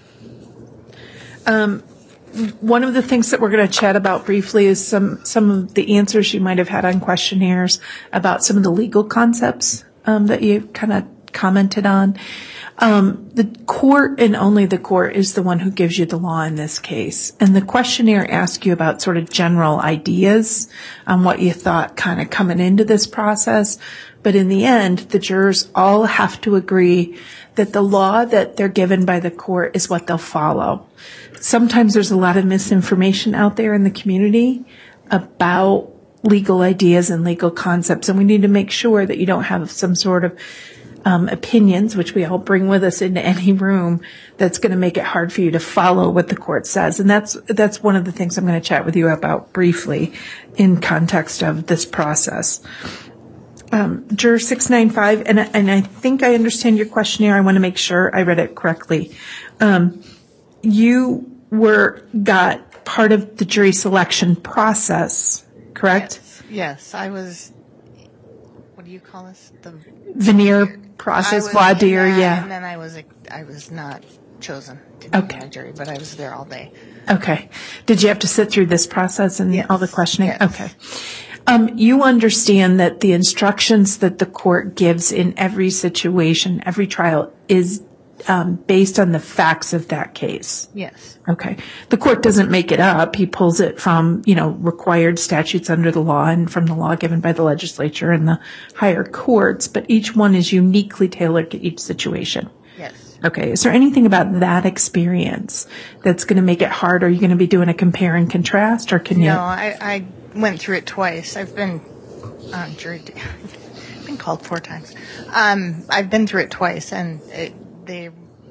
[SPEAKER 15] Um, one of the things that we're going to chat about briefly is some, some of the answers you might have had on questionnaires about some of the legal concepts um, that you kind of commented on. Um, the court and only the court is the one who gives you the law in this case. And the questionnaire asks you about sort of general ideas on what you thought kind of coming into this process. But in the end, the jurors all have to agree that the law that they're given by the court is what they'll follow. Sometimes there's a lot of misinformation out there in the community about legal ideas and legal concepts, and we need to make sure that you don't have some sort of um, opinions, which we all bring with us into any room, that's going to make it hard for you to follow what the court says. And that's that's one of the things I'm going to chat with you about briefly in context of this process. Um, Juror six ninety-five, and, and I think I understand your questionnaire. I want to make sure I read it correctly. Um, you were got part of the jury selection process, correct?
[SPEAKER 12] Yes, yes, I was, what do you call this? The
[SPEAKER 15] veneer process, voir dire, yeah.
[SPEAKER 12] And then I was, I was not chosen to be
[SPEAKER 15] Okay.
[SPEAKER 12] on the jury, but I was there all day.
[SPEAKER 15] Okay. Did you have to sit through this process and
[SPEAKER 12] Yes.
[SPEAKER 15] all the questioning?
[SPEAKER 12] Yes.
[SPEAKER 15] Okay. Um, you understand that the instructions that the court gives in every situation, every trial, is um, based on the facts of that case.
[SPEAKER 12] Yes.
[SPEAKER 15] Okay. The court doesn't make it up. He pulls it from, you know, required statutes under the law and from the law given by the legislature and the higher courts, but each one is uniquely tailored to each situation.
[SPEAKER 12] Yes.
[SPEAKER 15] Okay. Is there anything about that experience that's going to make it hard? Are you going to be doing a compare and contrast, or can you?
[SPEAKER 12] No, I, I went through it twice. I've been on jury, I've been called four times. Um, I've been through it twice, and it, they,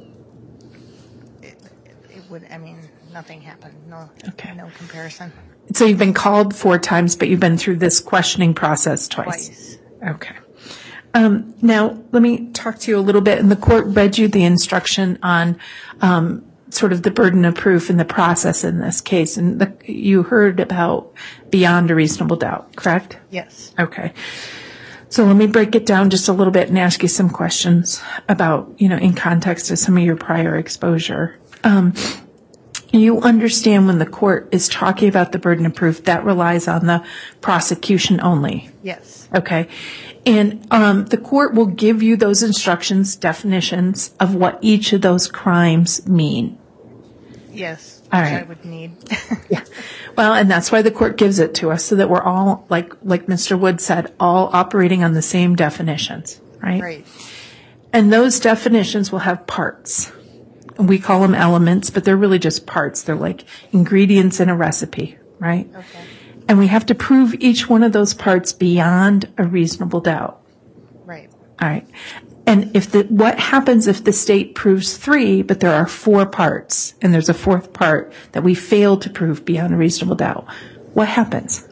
[SPEAKER 12] it, it would, I mean, nothing happened. No,
[SPEAKER 15] Okay.
[SPEAKER 12] no comparison.
[SPEAKER 15] So you've been called four times, but you've been through this questioning process twice.
[SPEAKER 12] Twice.
[SPEAKER 15] Okay. Um, now, let me talk to you a little bit. And the court read you the instruction on um, sort of the burden of proof and the process in this case. And the, you heard about beyond a reasonable doubt, correct?
[SPEAKER 12] Yes.
[SPEAKER 15] Okay. So let me break it down just a little bit and ask you some questions about, you know, in context of some of your prior exposure. Um, you understand when the court is talking about the burden of proof, that relies on the prosecution only.
[SPEAKER 12] Yes.
[SPEAKER 15] Okay. And um, the court will give you those instructions, definitions of what each of those crimes mean.
[SPEAKER 12] Yes.
[SPEAKER 15] All
[SPEAKER 12] which
[SPEAKER 15] right.
[SPEAKER 12] I would need.
[SPEAKER 15] Yeah. Well, and that's why the court gives it to us, so that we're all, like like Mister Wood said, all operating on the same definitions, right?
[SPEAKER 12] Right.
[SPEAKER 15] And those definitions will have parts. And we call them elements, but they're really just parts. They're like ingredients in a recipe, right?
[SPEAKER 12] Okay.
[SPEAKER 15] And we have to prove each one of those parts beyond a reasonable doubt.
[SPEAKER 12] Right.
[SPEAKER 15] All right. And if the, what happens if the state proves three, but there are four parts, and there's a fourth part that we fail to prove beyond a reasonable doubt? What happens?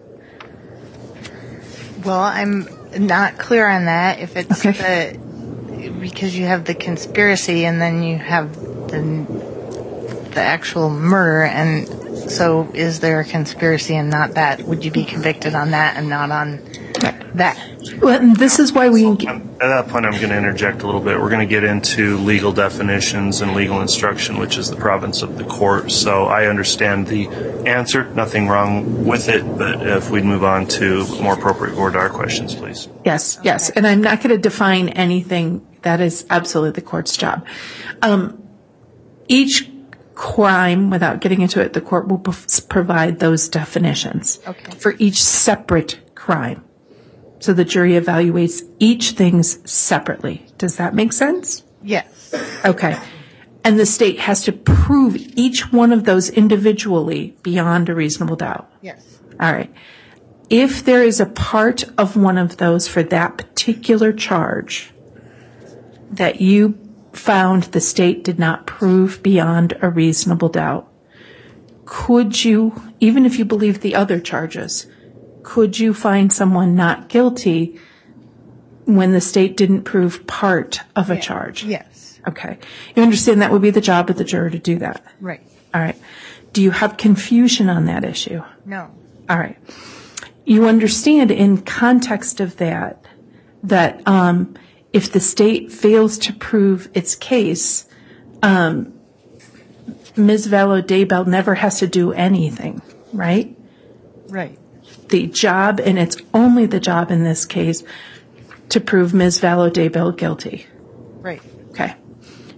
[SPEAKER 12] Well, I'm not clear on that. If it's
[SPEAKER 15] Okay.
[SPEAKER 12] the, because you have the conspiracy and then you have the, the actual murder, and so is there a conspiracy and not that? Would you be convicted on that and not on that?
[SPEAKER 15] Well, and this is why we.
[SPEAKER 4] At that point, I'm going to interject a little bit. We're going to get into legal definitions and legal instruction, which is the province of the court. So I understand the answer. Nothing wrong with it. But if we'd move on to more appropriate voir dire questions, please.
[SPEAKER 15] Yes, yes. And I'm not going to define anything. That is absolutely the court's job. Um, each crime, without getting into it, the court will p- provide those definitions
[SPEAKER 12] Okay.
[SPEAKER 15] for each separate crime. So the jury evaluates each things separately. Does that make sense?
[SPEAKER 12] Yes.
[SPEAKER 15] Okay. And the state has to prove each one of those individually beyond a reasonable doubt.
[SPEAKER 12] Yes.
[SPEAKER 15] All right. If there is a part of one of those for that particular charge that you found the state did not prove beyond a reasonable doubt, could you, even if you believe the other charges, could you find someone not guilty when the state didn't prove part of a
[SPEAKER 12] Yeah.
[SPEAKER 15] charge?
[SPEAKER 12] Yes.
[SPEAKER 15] Okay. You understand that would be the job of the juror to do that?
[SPEAKER 12] Right.
[SPEAKER 15] All right. Do you have confusion on that issue?
[SPEAKER 12] No.
[SPEAKER 15] All right. You understand in context of that, that um, if the state fails to prove its case, um, Miz Vallow-Daybell never has to do anything, right?
[SPEAKER 12] Right.
[SPEAKER 15] The job, and it's only the job in this case, to prove Miz Vallow-Daybell guilty.
[SPEAKER 12] Right.
[SPEAKER 15] Okay.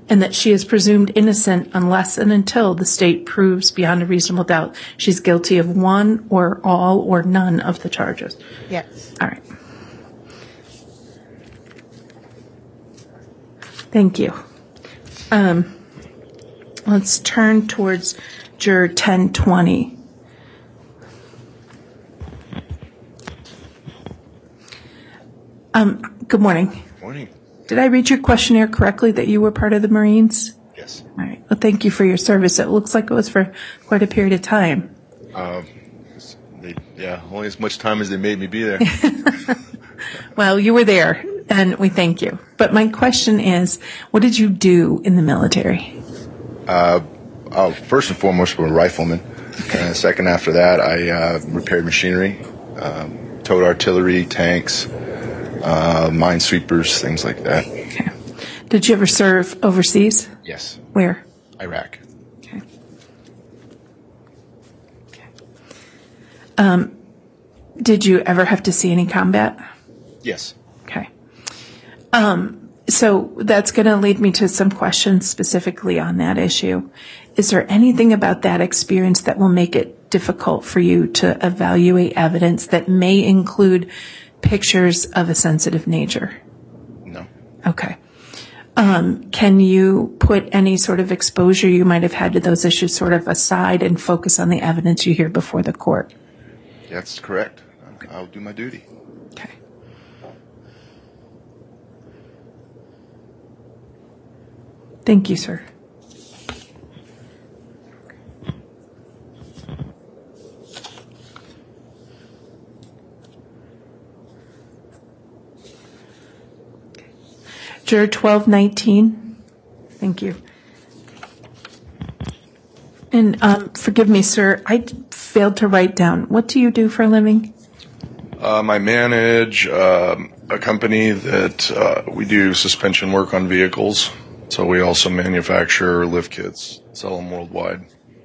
[SPEAKER 15] and that she is presumed innocent unless and until the state proves beyond a reasonable doubt she's guilty of one or all or none of the charges?
[SPEAKER 12] Yes.
[SPEAKER 15] All right. Thank you. Um, let's turn towards Juror ten twenty. Um, good morning.
[SPEAKER 13] Morning.
[SPEAKER 15] Did I read your questionnaire correctly that you were part of the Marines?
[SPEAKER 13] Yes.
[SPEAKER 15] All right. Well, thank you for your service. It looks like it was for quite a period of time.
[SPEAKER 13] Um, they, yeah, only as much time as they made me be there.
[SPEAKER 15] Well, you were there, and we thank you. But my question is, what did you do in the military?
[SPEAKER 13] Uh, oh, first and foremost, we're a rifleman.
[SPEAKER 15] Okay.
[SPEAKER 13] And second after that, I uh, repaired machinery, um, towed artillery, tanks, uh, minesweepers, things like that.
[SPEAKER 15] Okay. Did you ever serve overseas?
[SPEAKER 13] Yes.
[SPEAKER 15] Where?
[SPEAKER 13] Iraq.
[SPEAKER 15] Okay. Okay. Um, did you ever have to see any combat?
[SPEAKER 13] Yes.
[SPEAKER 15] Okay. Um, so that's going to lead me to some questions specifically on that issue. Is there anything about that experience that will make it difficult for you to evaluate evidence that may include pictures of a sensitive nature?
[SPEAKER 13] No.
[SPEAKER 15] Okay. Um, can you put any sort of exposure you might have had to those issues sort of aside and focus on the evidence you hear before the court?
[SPEAKER 13] That's correct. I'll do my duty.
[SPEAKER 15] Okay. Thank you, sir. Juror twelve nineteen. Thank you. And um, forgive me, sir, I failed to write down. What do you do for a living?
[SPEAKER 16] Um, I manage um, a company that uh, we do suspension work on vehicles. So we also manufacture lift kits, sell them worldwide.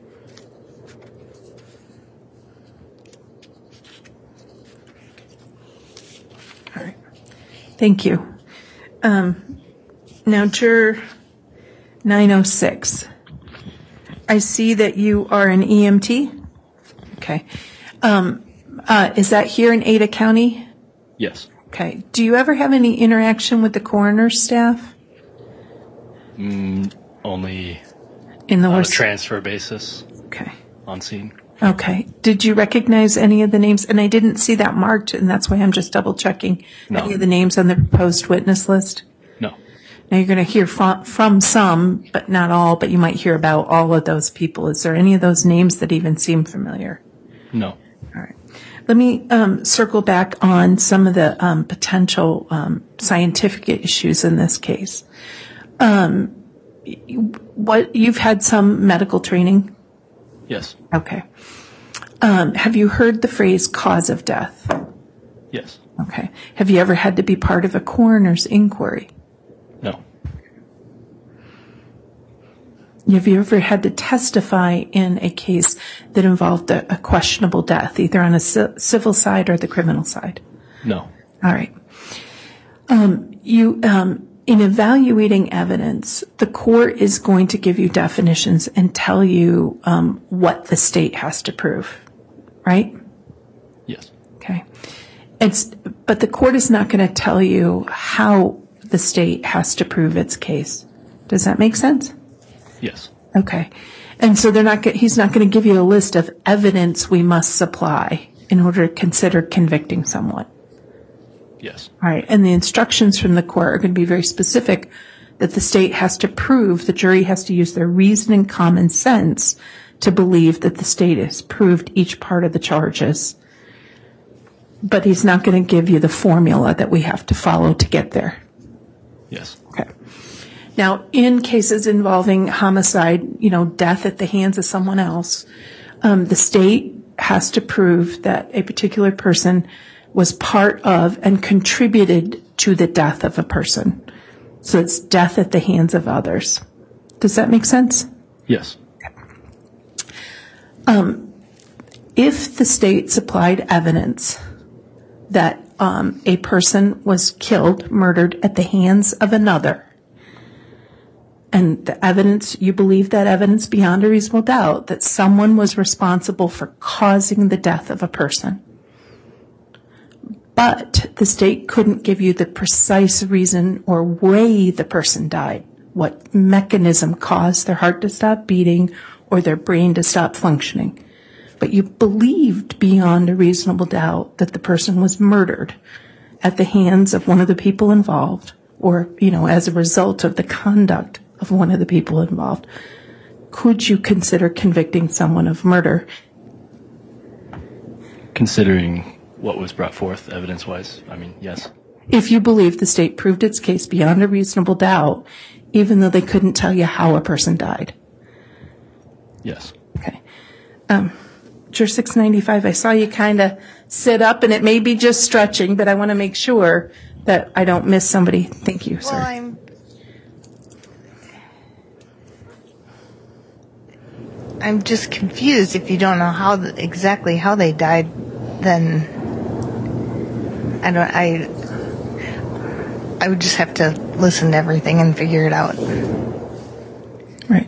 [SPEAKER 15] All right. Thank you. Um, now, Juror nine oh six. I see that you are an E M T. Okay. Um, uh, is that here in Ada County?
[SPEAKER 10] Yes.
[SPEAKER 15] Okay. Do you ever have any interaction with the coroner's staff?
[SPEAKER 10] Mm, only
[SPEAKER 15] In the
[SPEAKER 10] on a
[SPEAKER 15] worst-
[SPEAKER 10] transfer basis.
[SPEAKER 15] Okay.
[SPEAKER 10] On scene.
[SPEAKER 15] Okay. Did you recognize any of the names? And I didn't see that marked, and that's why I'm just double checking.
[SPEAKER 10] No.
[SPEAKER 15] Any of the names on the proposed witness list?
[SPEAKER 10] No.
[SPEAKER 15] Now you're going to hear from, from some, but not all, but you might hear about all of those people. Is there any of those names that even seem familiar?
[SPEAKER 10] No.
[SPEAKER 15] All right. Let me um, circle back on some of the um, potential um, scientific issues in this case. Um, what you've had some medical training?
[SPEAKER 10] Yes.
[SPEAKER 15] Okay. Um, have you heard the phrase cause of death?
[SPEAKER 10] Yes.
[SPEAKER 15] Okay. Have you ever had to be part of a coroner's inquiry?
[SPEAKER 10] No.
[SPEAKER 15] Have you ever had to testify in a case that involved a, a questionable death, either on a ci- civil side or the criminal side?
[SPEAKER 10] No.
[SPEAKER 15] All right. Um, you, um, in evaluating evidence, the court is going to give you definitions and tell you um, what the state has to prove, right?
[SPEAKER 10] Yes.
[SPEAKER 15] Okay. It's, but the court is not going to tell you how the state has to prove its case. Does that make sense?
[SPEAKER 10] Yes.
[SPEAKER 15] Okay. And so they're not, he's not going to give you a list of evidence we must supply in order to consider convicting someone.
[SPEAKER 10] Yes.
[SPEAKER 15] All right. And the instructions from the court are going to be very specific that the state has to prove, the jury has to use their reason and common sense to believe that the state has proved each part of the charges. But he's not going to give you the formula that we have to follow to get there.
[SPEAKER 10] Yes.
[SPEAKER 15] Okay. Now, in cases involving homicide, you know, death at the hands of someone else, um, the state has to prove that a particular person was part of and contributed to the death of a person. So it's death at the hands of others. Does that make sense?
[SPEAKER 10] Yes.
[SPEAKER 15] Um, if the state supplied evidence that um, a person was killed, murdered at the hands of another, and the evidence, you believe that evidence beyond a reasonable doubt that someone was responsible for causing the death of a person. But the state couldn't give you the precise reason or way the person died, what mechanism caused their heart to stop beating or their brain to stop functioning. But you believed beyond a reasonable doubt that the person was murdered at the hands of one of the people involved, or, you know, as a result of the conduct of one of the people involved. Could you consider convicting someone of murder?
[SPEAKER 10] Considering what was brought forth evidence-wise, I mean, yes.
[SPEAKER 15] If you believe the state proved its case beyond a reasonable doubt, even though they couldn't tell you how a person died?
[SPEAKER 10] Yes.
[SPEAKER 15] Okay. Um, Juror six ninety-five, I saw you kind of sit up, and it may be just stretching, but I want to make sure that I don't miss somebody. Thank you, sir.
[SPEAKER 12] Well, I'm I'm just confused. If you don't know how the, exactly how they died, then I don't. I I would just have to listen to everything and figure it out.
[SPEAKER 15] Right.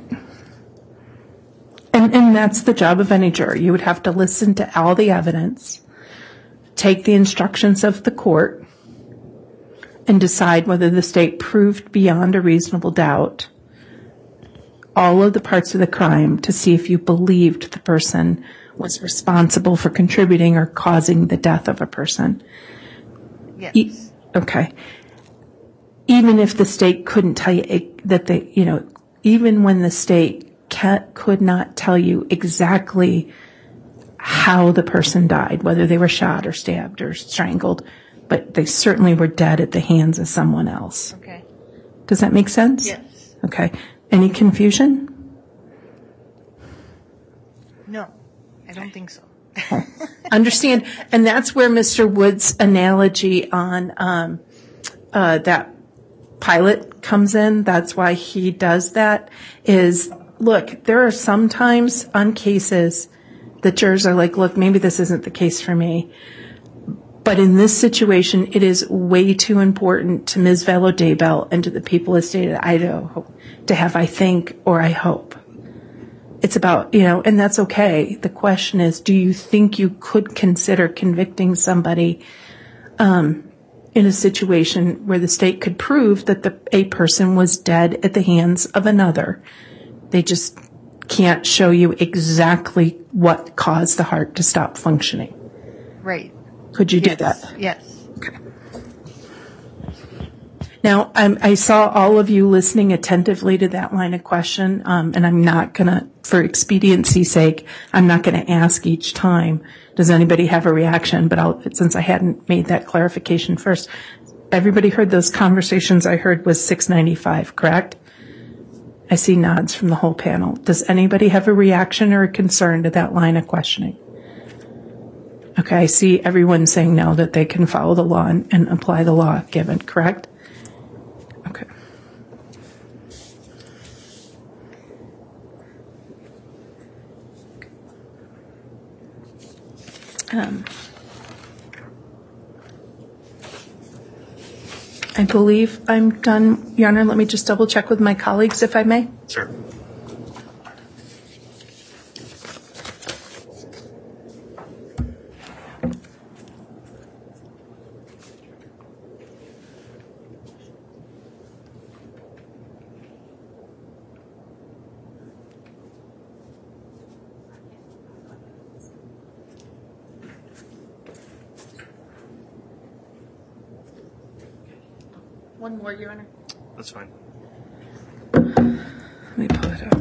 [SPEAKER 15] And and that's the job of any juror. You would have to listen to all the evidence, take the instructions of the court, and decide whether the state proved beyond a reasonable doubt all of the parts of the crime to see if you believed the person was responsible for contributing or causing the death of a person.
[SPEAKER 12] Yes.
[SPEAKER 15] E- okay. Even if the state couldn't tell you it, that they, you know, even when the state ca- could not tell you exactly how the person died, whether they were shot or stabbed or strangled, but they certainly were dead at the hands of someone else.
[SPEAKER 12] Okay.
[SPEAKER 15] Does that make sense?
[SPEAKER 12] Yes.
[SPEAKER 15] Okay. Any confusion?
[SPEAKER 12] No, I don't think so.
[SPEAKER 15] Understand. And that's where Mister Wood's analogy on um, uh, that pilot comes in. That's why he does that is, look, there are some times on cases that jurors are like, look, maybe this isn't the case for me. But in this situation, it is way too important to Miz Vallow-Daybell and to the people of the state of Idaho to have I think or I hope. It's about, you know, and that's okay. The question is, do you think you could consider convicting somebody um, in a situation where the state could prove that the, a person was dead at the hands of another? They just can't show you exactly what caused the heart to stop functioning.
[SPEAKER 12] Right.
[SPEAKER 15] Could you
[SPEAKER 12] yes.
[SPEAKER 15] do that?
[SPEAKER 12] Yes.
[SPEAKER 15] Okay. Now, um, I saw all of you listening attentively to that line of question, um, and I'm not going to, for expediency's sake, I'm not going to ask each time, does anybody have a reaction? But I'll, since I hadn't made that clarification first, everybody heard those conversations I heard was six ninety-five, correct? I see nods from the whole panel. Does anybody have a reaction or a concern to that line of questioning? Okay, I see everyone saying no, that they can follow the law and, and apply the law given, correct? Okay. Um, I believe I'm done, Your Honor. Let me just double check with my colleagues, if I may.
[SPEAKER 4] Sure.
[SPEAKER 15] One more, Your Honor.
[SPEAKER 4] That's fine.
[SPEAKER 15] Let me pull it up.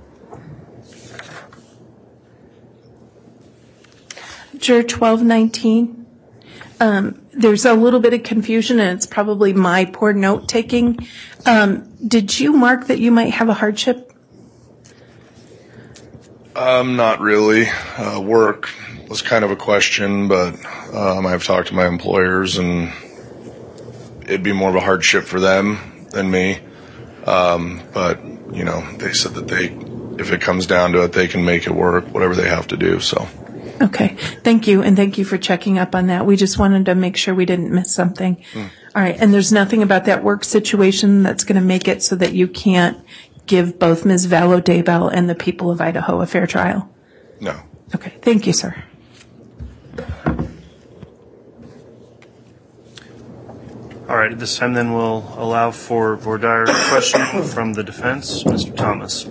[SPEAKER 15] Juror twelve nineteen. Um, there's a little bit of confusion, and it's probably my poor note taking. Um, did you mark that you might have a hardship?
[SPEAKER 16] Um, not really. Uh, work was kind of a question, but um, I've talked to my employers, and it'd be more of a hardship for them than me. Um, but, you know, they said that they, if it comes down to it, they can make it work, whatever they have to do, so.
[SPEAKER 15] Okay. Thank you, and thank you for checking up on that. We just wanted to make sure we didn't miss something. Mm. All right, and there's nothing about that work situation that's going to make it so that you can't give both Miz Vallow-Daybell and the people of Idaho a fair trial?
[SPEAKER 16] No.
[SPEAKER 15] Okay, thank you, sir.
[SPEAKER 4] All right, at this time then we'll allow for voir dire question from the defense. Mister Thomas.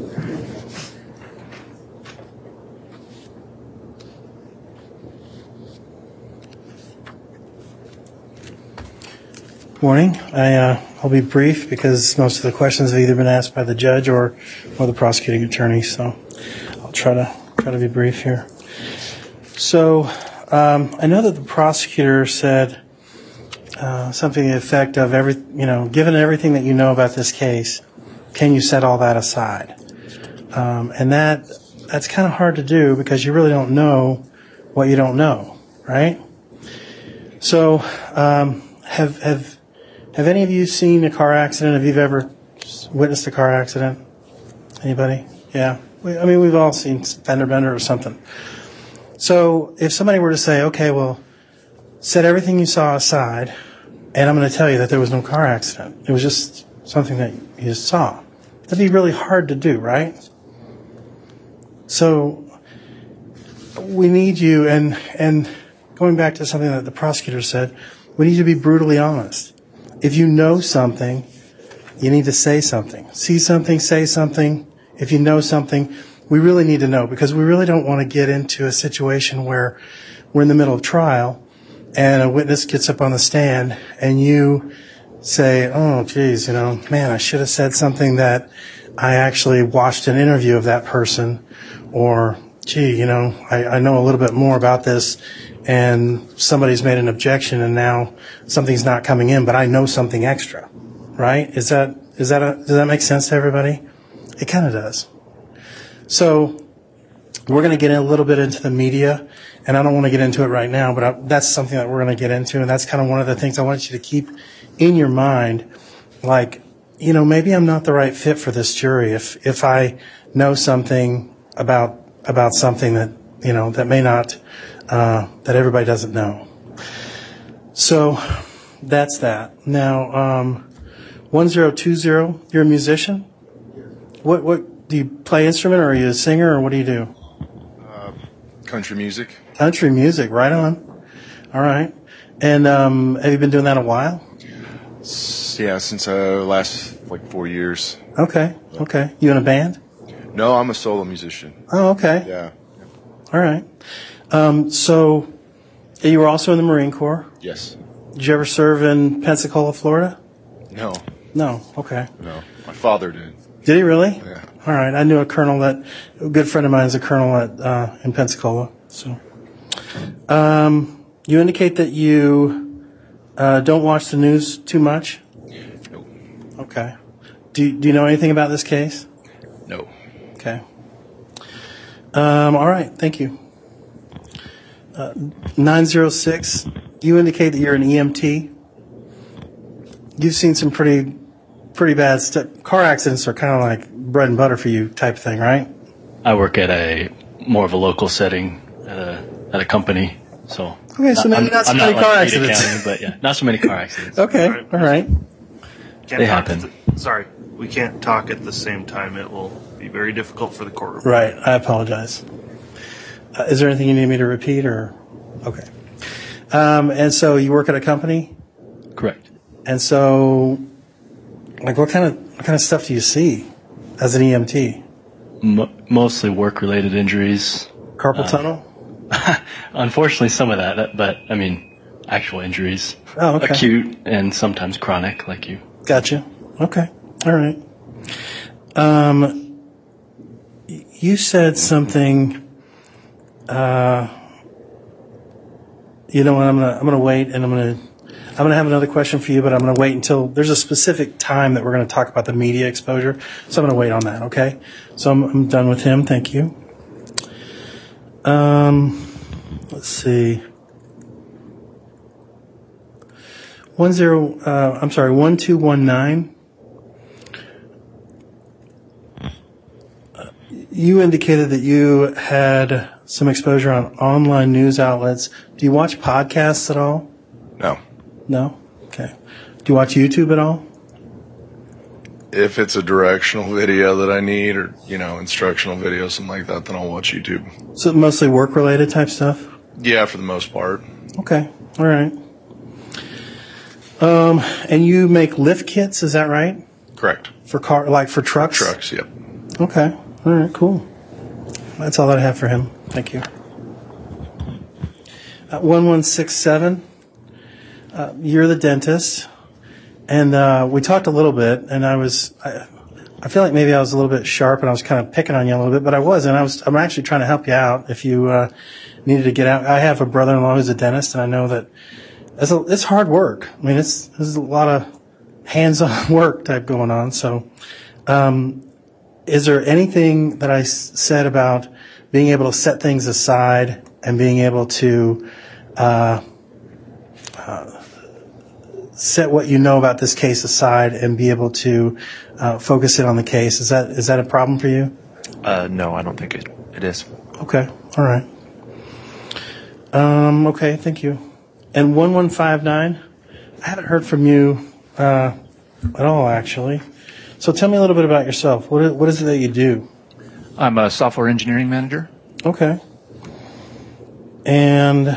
[SPEAKER 6] Morning. I, uh, I'll be brief because most of the questions have either been asked by the judge or, or the prosecuting attorney, so I'll try to try to be brief here. So um, I know that the prosecutor said uh, something to the effect of, every, you know, given everything that you know about this case, can you set all that aside? Um, and that that's kind of hard to do because you really don't know what you don't know, right? So um, have have Have any of you seen a car accident? Have you ever witnessed a car accident? Anybody? Yeah. We, I mean, we've all seen fender bender or something. So if somebody were to say, okay, well, set everything you saw aside, and I'm going to tell you that there was no car accident. It was just something that you just saw. That'd be really hard to do, right? So we need you, and, and going back to something that the prosecutor said, we need you to be brutally honest. If you know something, you need to say something. See something, say something. If you know something, we really need to know because we really don't want to get into a situation where we're in the middle of trial and a witness gets up on the stand and you say, oh, geez, you know, man, I should have said something that I actually watched an interview of that person, or, gee, you know, I, I know a little bit more about this and somebody's made an objection and now something's not coming in, but I know something extra, right? Is that, is that a, does that make sense to everybody? It kind of does. So we're going to get in a little bit into the media, and I don't want to get into it right now, but I, that's something that we're going to get into, and that's kind of one of the things I want you to keep in your mind. Like, you know, maybe I'm not the right fit for this jury if, if I know something about, about something that, you know, that may not, Uh, that everybody doesn't know. So that's that. Now, um, one zero two zero, you're a musician? What, what, do you play instrument or are you a singer or what do you do?
[SPEAKER 13] Uh, country music.
[SPEAKER 6] Country music, right on. All right. And um, have you been doing that a while?
[SPEAKER 13] S- yeah, since uh, last like four years.
[SPEAKER 6] Okay, okay. You in a band?
[SPEAKER 13] No, I'm a solo musician.
[SPEAKER 6] Oh, okay.
[SPEAKER 13] Yeah.
[SPEAKER 6] All right. Um, so you were also in the Marine Corps?
[SPEAKER 13] Yes.
[SPEAKER 6] Did you ever serve in Pensacola, Florida?
[SPEAKER 13] No.
[SPEAKER 6] No, okay.
[SPEAKER 13] No. My father did.
[SPEAKER 6] Did he really?
[SPEAKER 13] Yeah.
[SPEAKER 6] All right. I knew a colonel that, a good friend of mine is a colonel at, uh, in Pensacola. So, um, you indicate that you, uh, don't watch the news too much?
[SPEAKER 13] No.
[SPEAKER 6] Okay. Do, do you know anything about this case?
[SPEAKER 13] No.
[SPEAKER 6] Okay. Um, all right. Thank you. Uh, nine zero six, you indicate that you're an E M T. You've seen some pretty pretty bad stuff. Car accidents are kind of like bread and butter for you type thing, right?
[SPEAKER 10] I work at a more of a local setting at a, at a company, so.
[SPEAKER 6] Okay, so maybe
[SPEAKER 10] I'm,
[SPEAKER 6] not so
[SPEAKER 10] I'm
[SPEAKER 6] many
[SPEAKER 10] not
[SPEAKER 6] car
[SPEAKER 10] like Ada
[SPEAKER 6] accidents.
[SPEAKER 10] County, but yeah, not so many car accidents.
[SPEAKER 6] Okay, all right.
[SPEAKER 4] Can't
[SPEAKER 10] They
[SPEAKER 4] talk
[SPEAKER 10] happen.
[SPEAKER 4] at the- sorry, we can't talk at the same time. It will be very difficult for the courtroom.
[SPEAKER 6] Right, I apologize. Uh, is there anything you need me to repeat or? Okay. Um, and so you work at a company?
[SPEAKER 10] Correct.
[SPEAKER 6] And so, like, what kind of what kind of stuff do you see as an E M T?
[SPEAKER 10] M- mostly work-related injuries.
[SPEAKER 6] Carpal
[SPEAKER 10] Uh,
[SPEAKER 6] tunnel?
[SPEAKER 10] Unfortunately, some of that, but I mean, actual injuries.
[SPEAKER 6] Oh, okay.
[SPEAKER 10] Acute and sometimes chronic, like you.
[SPEAKER 6] Gotcha. Okay. All right. Um, you said something. Uh, you know what? I'm gonna I'm gonna wait, and I'm gonna I'm gonna have another question for you, but I'm gonna wait until there's a specific time that we're gonna talk about the media exposure. So I'm gonna wait on that. Okay. So I'm, I'm done with him. Thank you. Um, let's see. One zero. Uh, I'm sorry. One two one nine. You indicated that you had some exposure on online news outlets. Do you watch podcasts at all?
[SPEAKER 13] No.
[SPEAKER 6] No? Okay. Do you watch YouTube at all?
[SPEAKER 16] if it's a directional video that I need, or you know, instructional video, something like that, then I'll watch YouTube.
[SPEAKER 6] So mostly work-related type stuff?
[SPEAKER 16] Yeah, for the most part.
[SPEAKER 6] Okay, all right. Um, and you make lift kits, is that right?
[SPEAKER 16] Correct.
[SPEAKER 6] For car, like for trucks?
[SPEAKER 16] For trucks, yep.
[SPEAKER 6] Okay, all right, cool. That's all that I have for him. Thank you. Uh, one one six seven, uh, you're the dentist, and uh, we talked a little bit, and I was, I, I feel like maybe I was a little bit sharp, and I was kind of picking on you a little bit, but I wasn't. I was, I'm actually trying to help you out if you uh, needed to get out. I have a brother-in-law who's a dentist, and I know that it's, a, it's hard work. I mean, it's there's a lot of hands-on work type going on. So, um, is there anything that I s- said about being able to set things aside and being able to uh, uh, set what you know about this case aside and be able to uh, focus in on the case? Is that is that a problem for you?
[SPEAKER 11] Uh, no, I don't think it, it is.
[SPEAKER 6] Okay, all right. Um, okay, thank you. And one one five nine, I haven't heard from you uh, at all, actually. So tell me a little bit about yourself. What is, what is it that you do?
[SPEAKER 11] I'm a software engineering manager.
[SPEAKER 6] Okay. And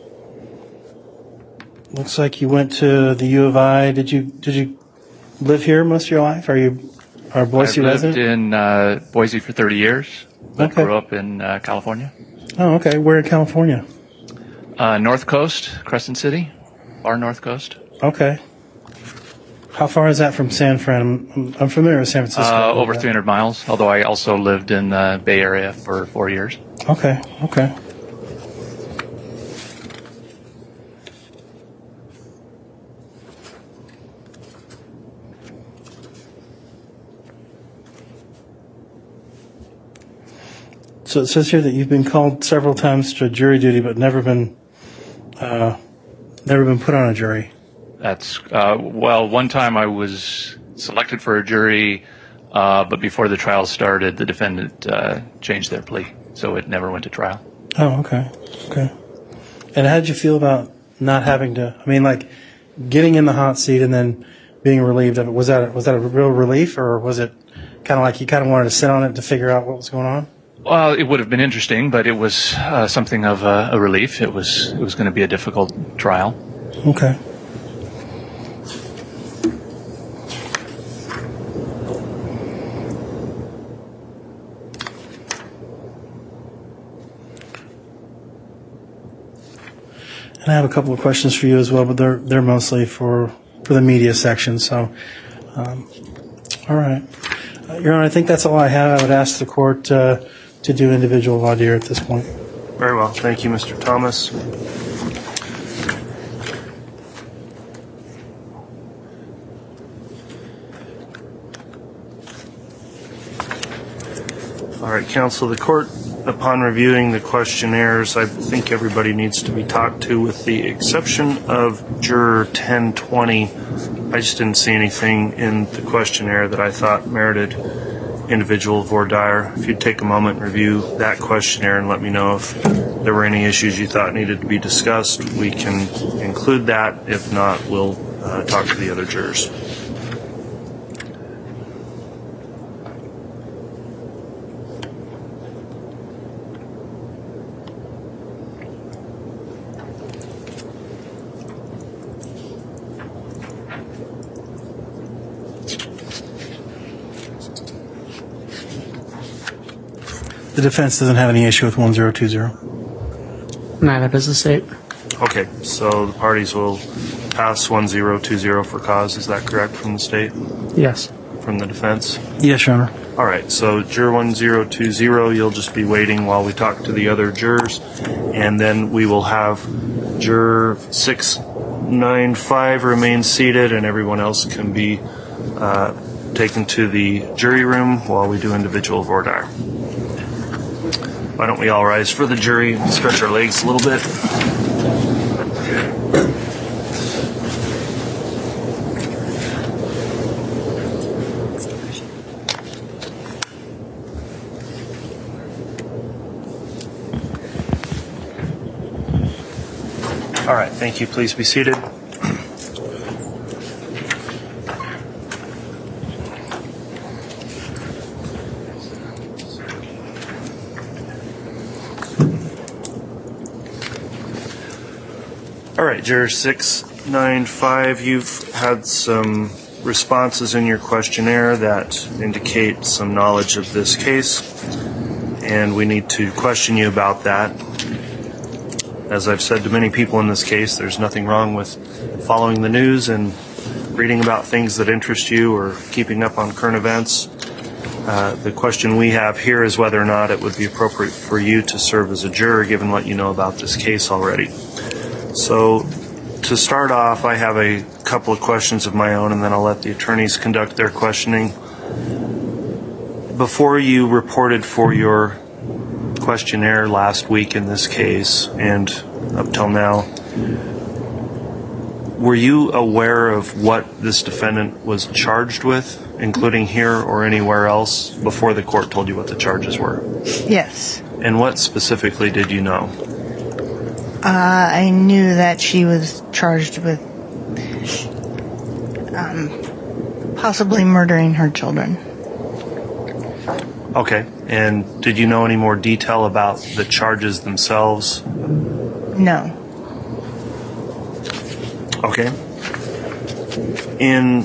[SPEAKER 6] looks like you went to the U of I. Did you did you live here most of your life? Are you are Boise
[SPEAKER 11] I've lived
[SPEAKER 6] resident?
[SPEAKER 11] in uh, Boise for thirty years, but
[SPEAKER 6] Okay.
[SPEAKER 11] grew up in uh, California.
[SPEAKER 6] Oh, okay. Where in California?
[SPEAKER 11] Uh, North Coast, Crescent City, far North Coast.
[SPEAKER 6] Okay. How far is that from San Fran? I'm, I'm familiar with San Francisco.
[SPEAKER 11] Uh, over three hundred miles, although I also lived in the Bay Area for four years.
[SPEAKER 6] Okay, okay. So it says here that you've been called several times to jury duty, but never been, uh, never been put on a jury.
[SPEAKER 11] That's, uh, well, one time I was selected for a jury, uh, but before the trial started, the defendant uh, changed their plea, so it never went to trial.
[SPEAKER 6] Oh, okay, okay. And how did you feel about not having to? I mean, like getting in the hot seat and then being relieved of it. Was that was that a real relief, or was it kind of like you kind of wanted to sit on it to figure out what was going on?
[SPEAKER 11] Well, it would have been interesting, but it was uh, something of a, a relief. It was it was going to be a difficult trial.
[SPEAKER 6] Okay. And I have a couple of questions for you as well, but they're they're mostly for for the media section. So, um, all right, uh, Your Honor, I think that's all I have. I would ask the court uh, to do individual voir dire at this point.
[SPEAKER 4] Very well. Thank you, Mister Thomas. All right, counsel, the court, upon reviewing the questionnaires, I think everybody needs to be talked to with the exception of juror ten twenty. I just didn't see anything in the questionnaire that I thought merited individual voir dire. If you'd take a moment and review that questionnaire and let me know if there were any issues you thought needed to be discussed, we can include that. If not, we'll uh, talk to the other jurors.
[SPEAKER 6] The defense doesn't have any issue with one zero two zero.
[SPEAKER 5] Neither does the state.
[SPEAKER 4] Okay, so the parties will pass one zero two zero for cause. Is that correct from the state?
[SPEAKER 5] Yes.
[SPEAKER 4] From the defense?
[SPEAKER 6] Yes, Your Honor.
[SPEAKER 4] All right, so juror one zero two zero, you'll just be waiting while we talk to the other jurors, and then we will have juror six nine five remain seated, and everyone else can be uh, taken to the jury room while we do individual voir dire. Why don't we all rise for the jury and stretch our legs a little bit? All right, thank you. Please be seated. All right, juror six nine five, you've had some responses in your questionnaire that indicate some knowledge of this case, and we need to question you about that. As I've said to many people in this case, there's nothing wrong with following the news and reading about things that interest you or keeping up on current events. Uh, the question we have here is whether or not it would be appropriate for you to serve as a juror, given what you know about this case already. So, to start off, I have a couple of questions of my own, and then I'll let the attorneys conduct their questioning. Before you reported for your questionnaire last week in this case, and up till now, were you aware of what this defendant was charged with, including here or anywhere else, before the court told you what the charges were?
[SPEAKER 12] Yes.
[SPEAKER 4] And what specifically did you know?
[SPEAKER 12] Uh, I knew that she was charged with um, possibly murdering her children.
[SPEAKER 4] Okay. And did you know any more detail about the charges themselves?
[SPEAKER 12] No.
[SPEAKER 4] Okay. In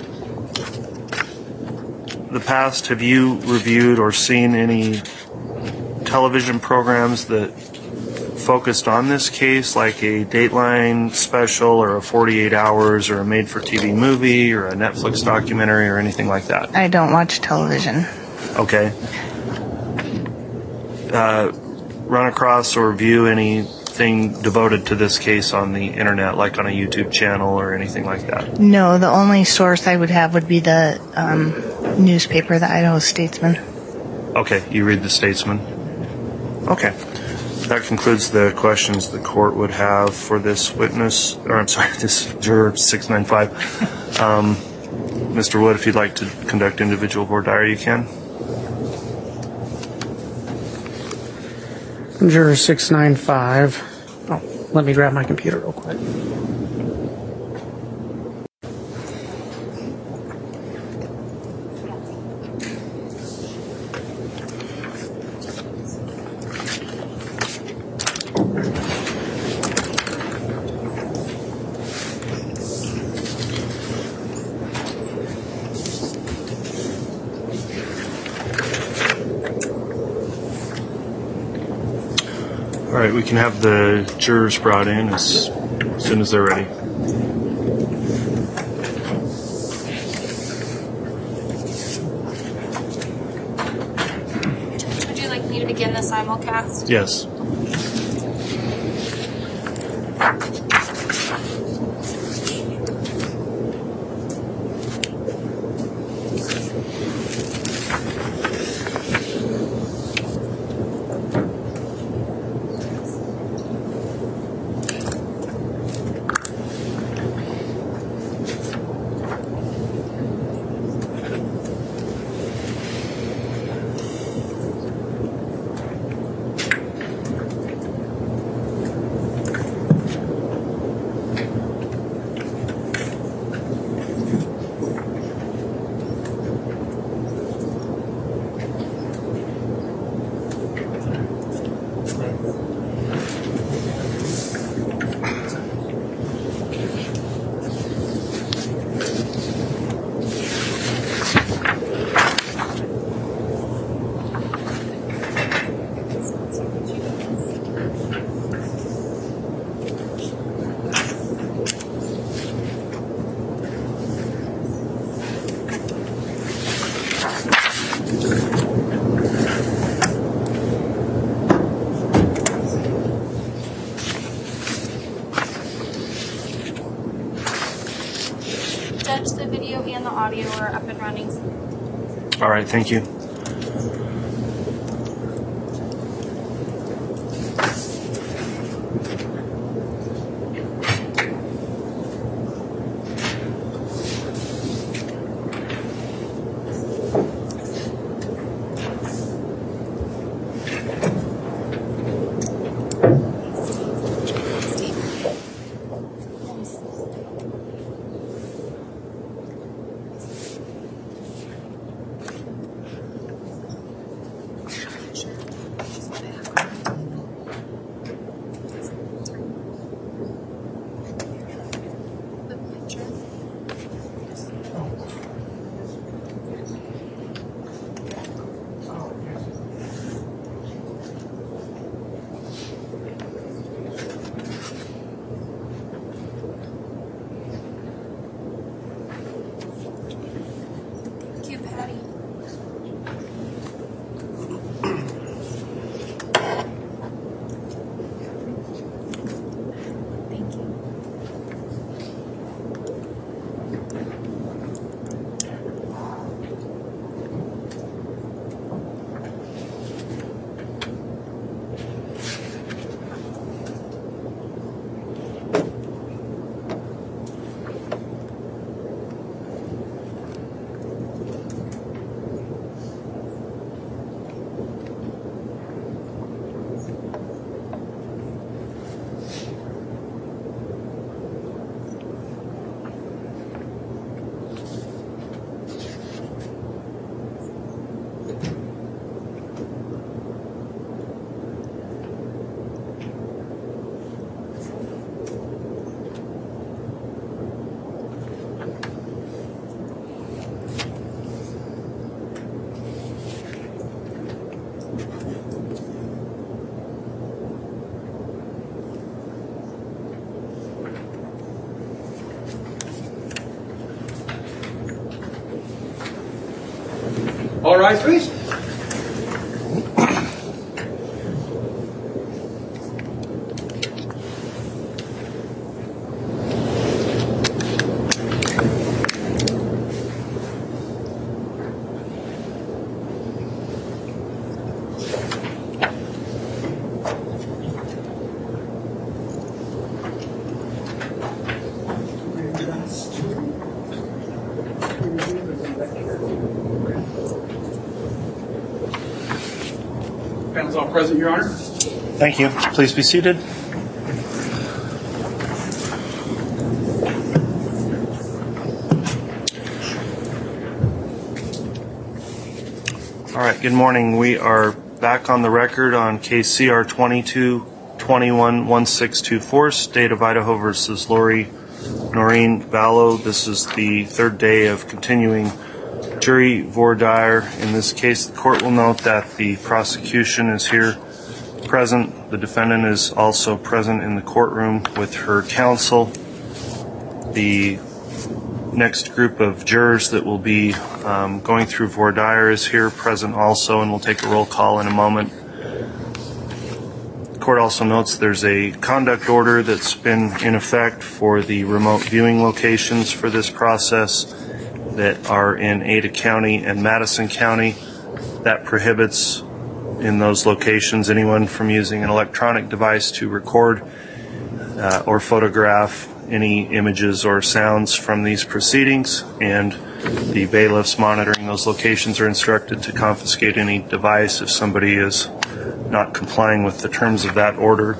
[SPEAKER 4] the past, have you reviewed or seen any television programs that focused on this case, like a Dateline special or a forty-eight hours or a made-for-T V movie or a Netflix documentary or anything like that?
[SPEAKER 12] I don't watch television.
[SPEAKER 4] Okay. Uh, run across or view anything devoted to this case on the internet, like on a YouTube channel or anything like that?
[SPEAKER 12] No, the only source I would have would be the um, newspaper, the Idaho Statesman.
[SPEAKER 4] Okay, you read the Statesman. Okay. That concludes the questions the court would have for this witness, or I'm sorry, this juror six nine five. Um, Mister Wood, if you'd like to conduct individual voir dire, you can.
[SPEAKER 5] Juror six nine five. Oh, let me grab my computer real quick.
[SPEAKER 4] All right, we can have the jurors brought in as, as soon as they're ready.
[SPEAKER 17] Would you like me to begin the simulcast?
[SPEAKER 4] Yes.
[SPEAKER 17] Judge, the video and the audio are up and running.
[SPEAKER 4] All right, thank you.
[SPEAKER 18] All rise, please. Panel's all present, Your Honor.
[SPEAKER 4] Thank you. Please be seated. All right, good morning. We are back on the record on case C R twenty-two twenty-one dash sixteen twenty-four, State of Idaho versus Lori Noreen Vallow. This is the third day of continuing jury voir dire. In this case, the court will note that the prosecution is here present. The defendant is also present in the courtroom with her counsel. The next group of jurors that will be um, going through voir dire is here present also, and we'll take a roll call in a moment. The court also notes there's a conduct order that's been in effect for the remote viewing locations for this process that are in Ada County and Madison County. That prohibits in those locations anyone from using an electronic device to record uh, or photograph any images or sounds from these proceedings, and the bailiffs monitoring those locations are instructed to confiscate any device if somebody is not complying with the terms of that order.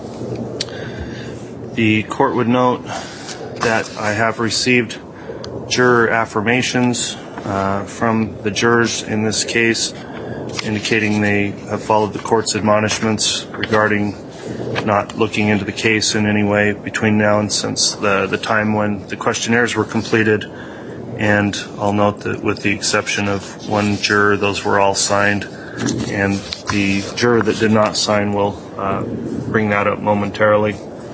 [SPEAKER 4] The court would note that I have received juror affirmations uh, from the jurors in this case, indicating they have followed the court's admonishments regarding not looking into the case in any way between now and since the, the time when the questionnaires were completed. And I'll note that with the exception of one juror, those were all signed, and the juror that did not sign will uh, bring that up momentarily.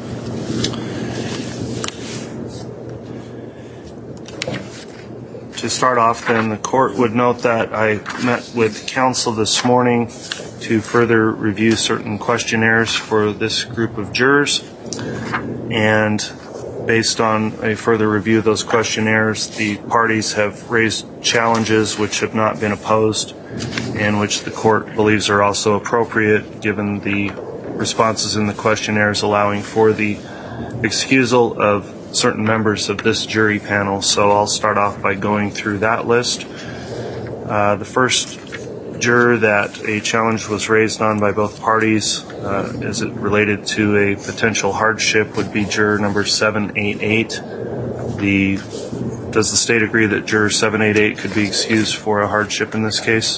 [SPEAKER 4] To start off, then, the court would note that I met with counsel this morning to further review certain questionnaires for this group of jurors, and based on a further review of those questionnaires, the parties have raised challenges which have not been opposed and which the court believes are also appropriate given the responses in the questionnaires allowing for the excusal of certain members of this jury panel. So I'll start off by going through that list. Uh, the first juror that a challenge was raised on by both parties uh, as it related to a potential hardship would be juror number seven eight eight. The, does the state agree that juror seven eight eight could be excused for a hardship in this case?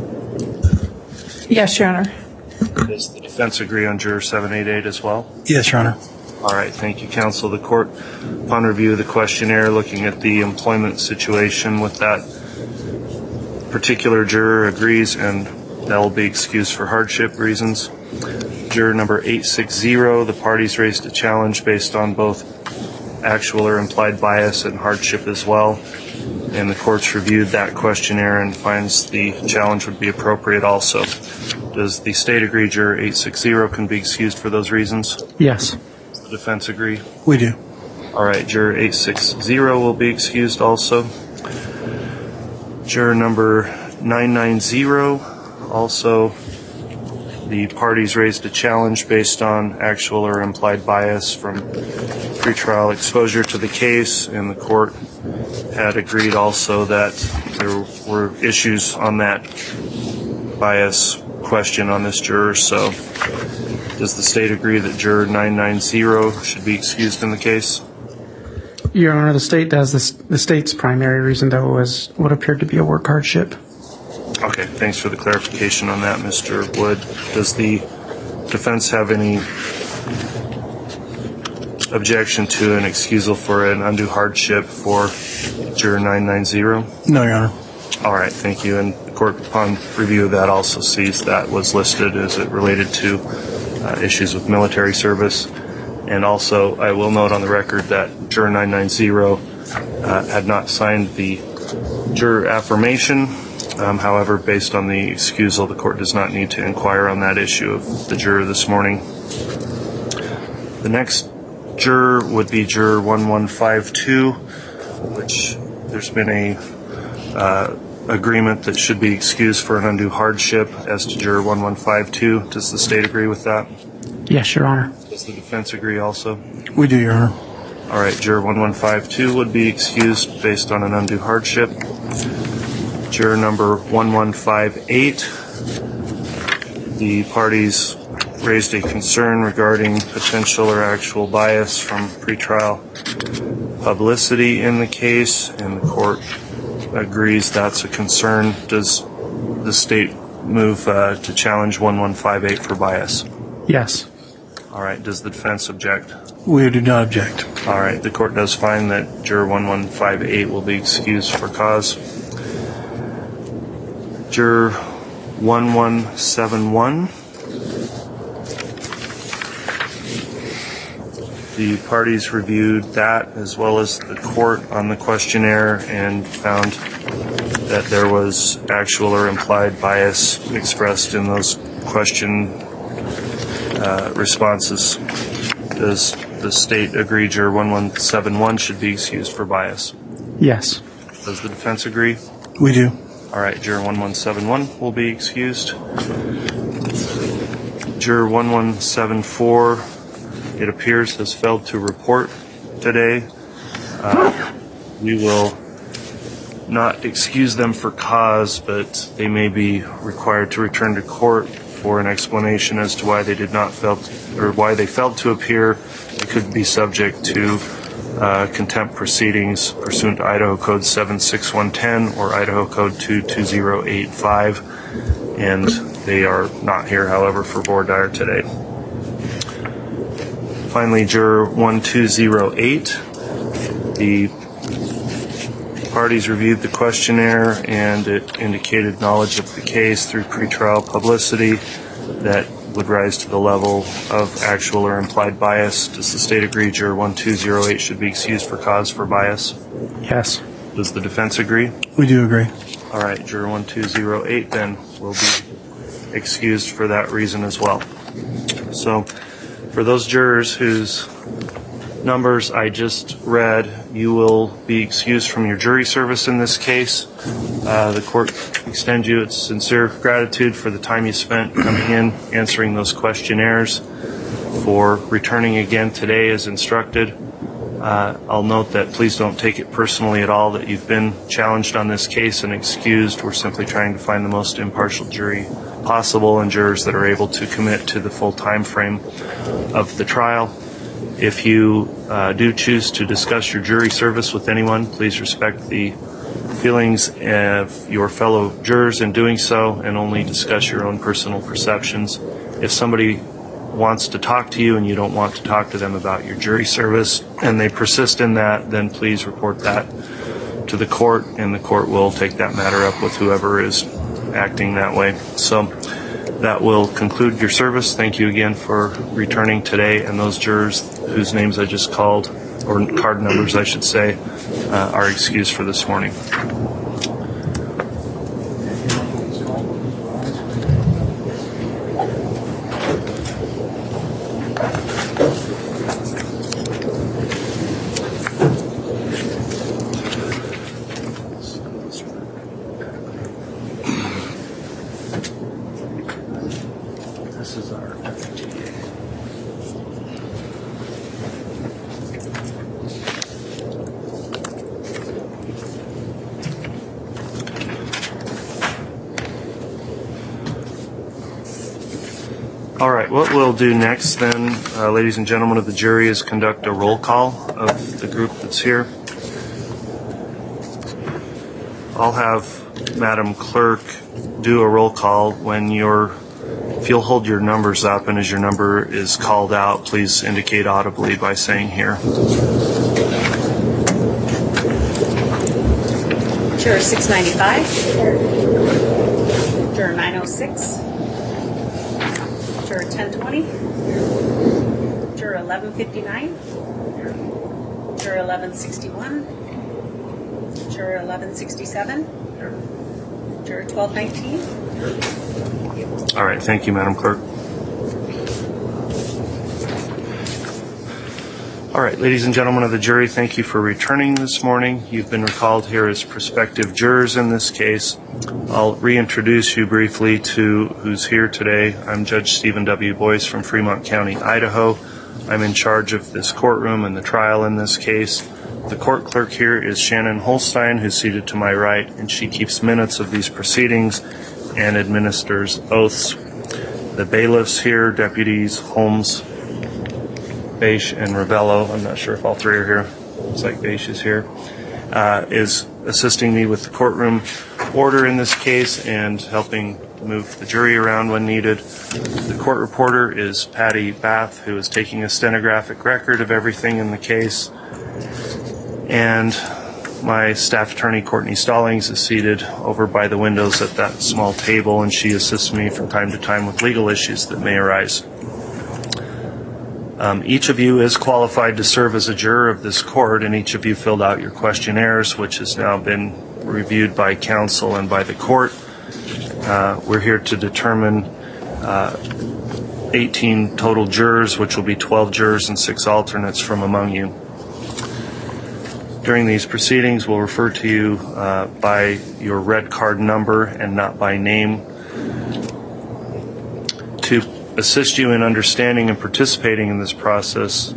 [SPEAKER 15] Yes, Your Honor.
[SPEAKER 4] Does the defense agree on juror seven eight eight as well?
[SPEAKER 6] Yes, Your Honor.
[SPEAKER 4] All right, thank you, counsel. The court, upon review of the questionnaire, looking at the employment situation with that particular juror, agrees, and that will be excused for hardship reasons. Juror number eight six zero, the parties raised a challenge based on both actual or implied bias and hardship as well, and the court's reviewed that questionnaire and finds the challenge would be appropriate also. Does the state agree juror eight six zero can be excused for those reasons?
[SPEAKER 5] Yes.
[SPEAKER 4] Does the defense agree?
[SPEAKER 6] We do.
[SPEAKER 4] All right, juror eight six zero will be excused also. Juror number nine nine zero, also the parties raised a challenge based on actual or implied bias from pretrial exposure to the case, and the court had agreed also that there were issues on that bias question on this juror. So does the state agree that juror nine nine zero should be excused in the case?
[SPEAKER 5] Your Honor, the state does. This, the state's primary reason, though, was what appeared to be a work hardship.
[SPEAKER 4] Okay, thanks for the clarification on that, Mister Wood. Does the defense have any objection to an excusal for an undue hardship for juror nine nine zero?
[SPEAKER 6] No, Your Honor.
[SPEAKER 4] All right, thank you. And the court, upon review of that, also sees that was listed as it related to uh, issues with military service. And also, I will note on the record that juror nine nine zero uh, had not signed the juror affirmation, Um, however, based on the excusal, the court does not need to inquire on that issue of the juror this morning. The next juror would be juror one one five two, which there's been a uh, agreement that should be excused for an undue hardship as to juror one one five two. Does the state agree with that?
[SPEAKER 5] Yes, Your Honor.
[SPEAKER 4] Does the defense agree also?
[SPEAKER 6] We do, Your Honor.
[SPEAKER 4] All right, juror one one five two would be excused based on an undue hardship. Juror number one one five eight, the parties raised a concern regarding potential or actual bias from pretrial publicity in the case, and the court agrees that's a concern. Does the state move uh, to challenge one one five eight for bias?
[SPEAKER 5] Yes.
[SPEAKER 4] All right, does the defense object?
[SPEAKER 6] We do not object.
[SPEAKER 4] All right, the court does find that juror one one five eight will be excused for cause. Juror one one seven one. The parties reviewed that as well as the court on the questionnaire and found that there was actual or implied bias expressed in those question uh, responses. Does the state agree juror one one seven one should be excused for bias?
[SPEAKER 5] Yes.
[SPEAKER 4] Does the defense agree?
[SPEAKER 6] We do.
[SPEAKER 4] All right, juror one one seven one will be excused. Juror one one seven four, it appears, has failed to report today. Uh, we will not excuse them for cause, but they may be required to return to court for an explanation as to why they did not fail to, or why they failed to appear. They could be subject to uh, contempt proceedings pursuant to Idaho Code seven six one one zero or Idaho Code two two zero eight five, and they are not here, however, for voir dire today. Finally, juror one two zero eight, the parties reviewed the questionnaire and it indicated knowledge of the case through pretrial publicity that would rise to the level of actual or implied bias. Does the state agree juror one two zero eight should be excused for cause for bias?
[SPEAKER 5] Yes.
[SPEAKER 4] Does the defense agree?
[SPEAKER 6] We do agree.
[SPEAKER 4] All right, juror one two zero eight then will be excused for that reason as well. So for those jurors whose numbers I just read, you will be excused from your jury service in this case. Uh, the court extends you its sincere gratitude for the time you spent coming in, answering those questionnaires, for returning again today as instructed. Uh, I'll note that please don't take it personally at all that you've been challenged on this case and excused. We're simply trying to find the most impartial jury possible and jurors that are able to commit to the full time frame of the trial. If you uh, do choose to discuss your jury service with anyone, please respect the feelings of your fellow jurors in doing so and only discuss your own personal perceptions. If somebody wants to talk to you and you don't want to talk to them about your jury service and they persist in that, then please report that to the court and the court will take that matter up with whoever is acting that way. So that will conclude your service. Thank you again for returning today, and those jurors whose names I just called, or card numbers I should say, uh, are excused for this morning. This is our F T A. All right, what we'll do next then, uh, ladies and gentlemen of the jury, is conduct a roll call of the group that's here. I'll have Madam Clerk do a roll call when you're, if you'll hold your numbers up and as your number is called out, please indicate audibly by saying here.
[SPEAKER 7] Juror six ninety-five. Juror nine oh six. Juror ten twenty. Juror eleven fifty-nine. Juror eleven sixty-one. Juror eleven sixty-seven. Juror twelve nineteen.
[SPEAKER 4] All right, thank you, Madam Clerk. All right, ladies and gentlemen of the jury, thank you for returning this morning. You've been recalled here as prospective jurors in this case. I'll reintroduce you briefly to who's here today. I'm Judge Stephen W. Boyce from Fremont County, Idaho. I'm in charge of this courtroom and the trial in this case. The court clerk here is Shannon Holstein, who's seated to my right, and she keeps minutes of these proceedings and administers oaths. The bailiffs here, Deputies Holmes, Bache, and Ravello, I'm not sure if all three are here, looks like Bache is here, uh, is assisting me with the courtroom order in this case and helping move the jury around when needed. The court reporter is Patty Bath, who is taking a stenographic record of everything in the case. And my staff attorney, Courtney Stallings, is seated over by the windows at that small table, and she assists me from time to time with legal issues that may arise. Um, each of you is qualified to serve as a juror of this court, and each of you filled out your questionnaires, which has now been reviewed by counsel and by the court. Uh, we're here to determine uh, eighteen total jurors, which will be twelve jurors and six alternates from among you. During these proceedings, we'll refer to you uh, by your red card number and not by name. To assist you in understanding and participating in this process,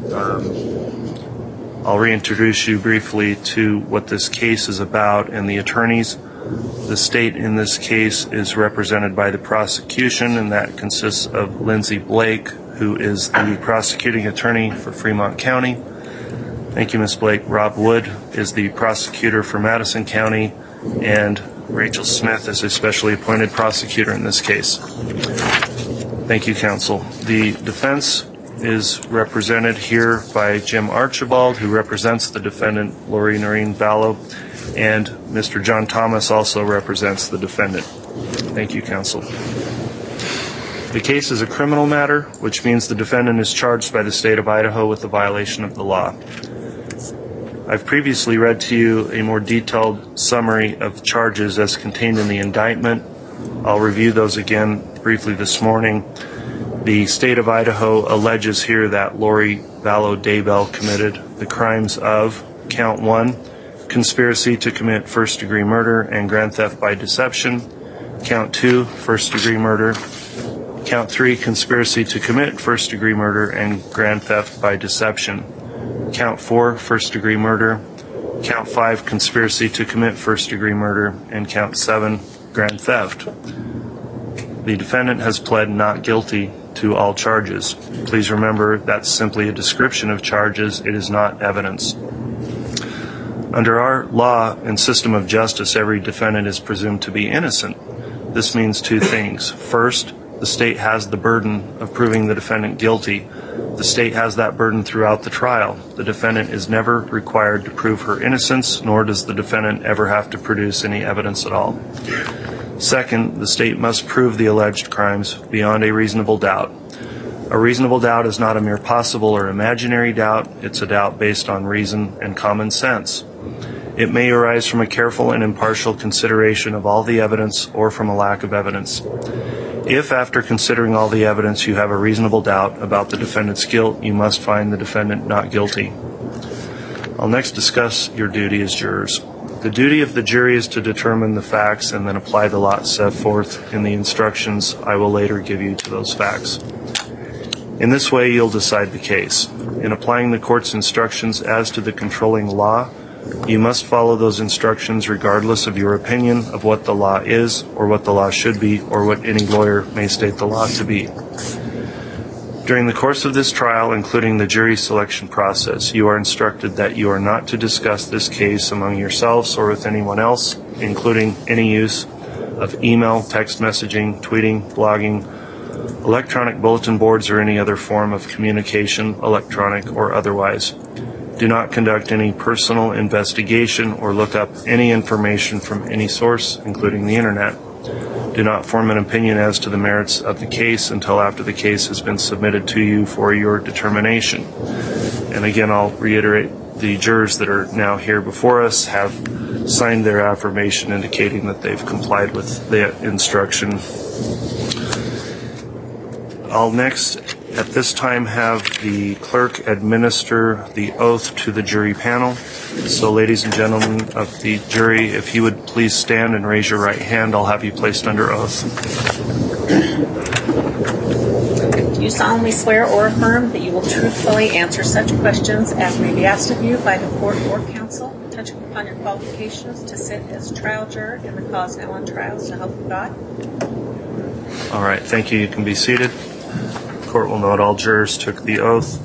[SPEAKER 4] um, I'll reintroduce you briefly to what this case is about and the attorneys. The state in this case is represented by the prosecution, and that consists of Lindsay Blake, who is the prosecuting attorney for Fremont County. Thank you, Miz Blake. Rob Wood is the prosecutor for Madison County, and Rachel Smith is a specially appointed prosecutor in this case. Thank you, counsel. The defense is represented here by Jim Archibald, who represents the defendant, Lori Noreen Vallow, and Mister John Thomas also represents the defendant. Thank you, counsel. The case is a criminal matter, which means the defendant is charged by the state of Idaho with a violation of the law. I've previously read to you a more detailed summary of charges as contained in the indictment. I'll review those again briefly this morning. The state of Idaho alleges here that Lori Vallow Daybell committed the crimes of count one, conspiracy to commit first-degree murder and grand theft by deception, count two, first-degree murder, count three, conspiracy to commit first-degree murder and grand theft by deception, count four, first-degree murder, count five, conspiracy to commit first-degree murder, and count seven, grand theft. The defendant has pled not guilty to all charges. Please remember that's simply a description of charges. It is not evidence. Under our law and system of justice, every defendant is presumed to be innocent. This means two things. First, the state has the burden of proving the defendant guilty. The state has that burden throughout the trial. The defendant is never required to prove her innocence, nor does the defendant ever have to produce any evidence at all. Second, the state must prove the alleged crimes beyond a reasonable doubt. A reasonable doubt is not a mere possible or imaginary doubt. It's a doubt based on reason and common sense. It may arise from a careful and impartial consideration of all the evidence or from a lack of evidence. If, after considering all the evidence, you have a reasonable doubt about the defendant's guilt, you must find the defendant not guilty. I'll next discuss your duty as jurors. The duty of the jury is to determine the facts and then apply the law set forth in the instructions I will later give you to those facts. In this way, you'll decide the case. In applying the court's instructions as to the controlling law, you must follow those instructions regardless of your opinion of what the law is or what the law should be or what any lawyer may state the law to be. During the course of this trial, including the jury selection process, you are instructed that you are not to discuss this case among yourselves or with anyone else, including any use of email, text messaging, tweeting, blogging, electronic bulletin boards, or any other form of communication, electronic or otherwise. Do not conduct any personal investigation or look up any information from any source, including the internet. Do not form an opinion as to the merits of the case until after the case has been submitted to you for your determination. And again, I'll reiterate the jurors that are now here before us have signed their affirmation indicating that they've complied with the instruction. I'll next, at this time, have the clerk administer the oath to the jury panel. So, ladies and gentlemen of the jury, if you would please stand and raise your right hand, I'll have you placed under oath.
[SPEAKER 7] Do you solemnly swear or affirm that you will truthfully answer such questions as may be asked of you by the court or counsel, touching upon your qualifications to sit as trial juror in the cause now on trial, so help you God?
[SPEAKER 4] All right, thank you. You can be seated. The court will note all jurors took the oath.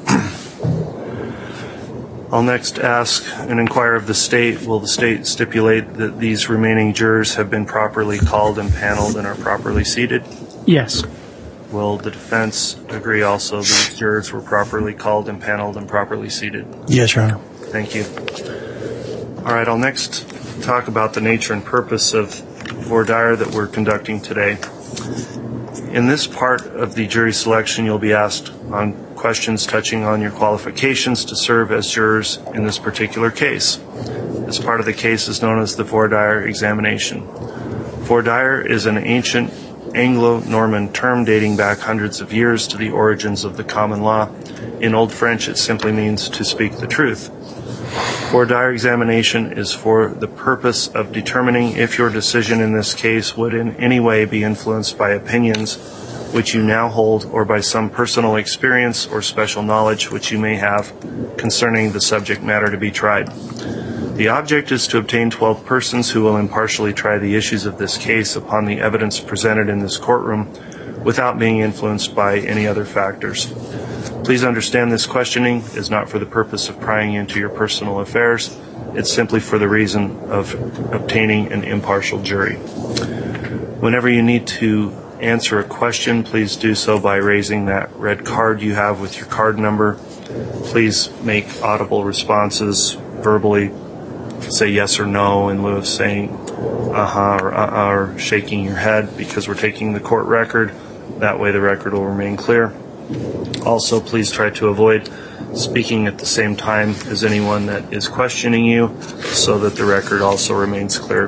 [SPEAKER 4] I'll next ask and inquire of the state, will the state stipulate that these remaining jurors have been properly called and paneled and are properly seated?
[SPEAKER 5] Yes.
[SPEAKER 4] Will the defense agree also these jurors were properly called and paneled and properly seated?
[SPEAKER 6] Yes, Your Honor.
[SPEAKER 4] Thank you. All right, I'll next talk about the nature and purpose of voir dire that we're conducting today. In this part of the jury selection, you'll be asked on questions touching on your qualifications to serve as jurors in this particular case. This part of the case is known as the voir dire examination. Voir dire is an ancient Anglo-Norman term dating back hundreds of years to the origins of the common law. In Old French, it simply means to speak the truth. Voir dire examination is for the purpose of determining if your decision in this case would in any way be influenced by opinions which you now hold or by some personal experience or special knowledge which you may have concerning the subject matter to be tried. The object is to obtain twelve persons who will impartially try the issues of this case upon the evidence presented in this courtroom without being influenced by any other factors. Please understand this questioning is not for the purpose of prying into your personal affairs. It's simply for the reason of obtaining an impartial jury. Whenever you need to answer a question, please do so by raising that red card you have with your card number. Please make audible responses verbally. Say yes or no in lieu of saying uh-huh or uh-uh or shaking your head, because we're taking the court record. That way the record will remain clear. Also, please try to avoid speaking at the same time as anyone that is questioning you so that the record also remains clear.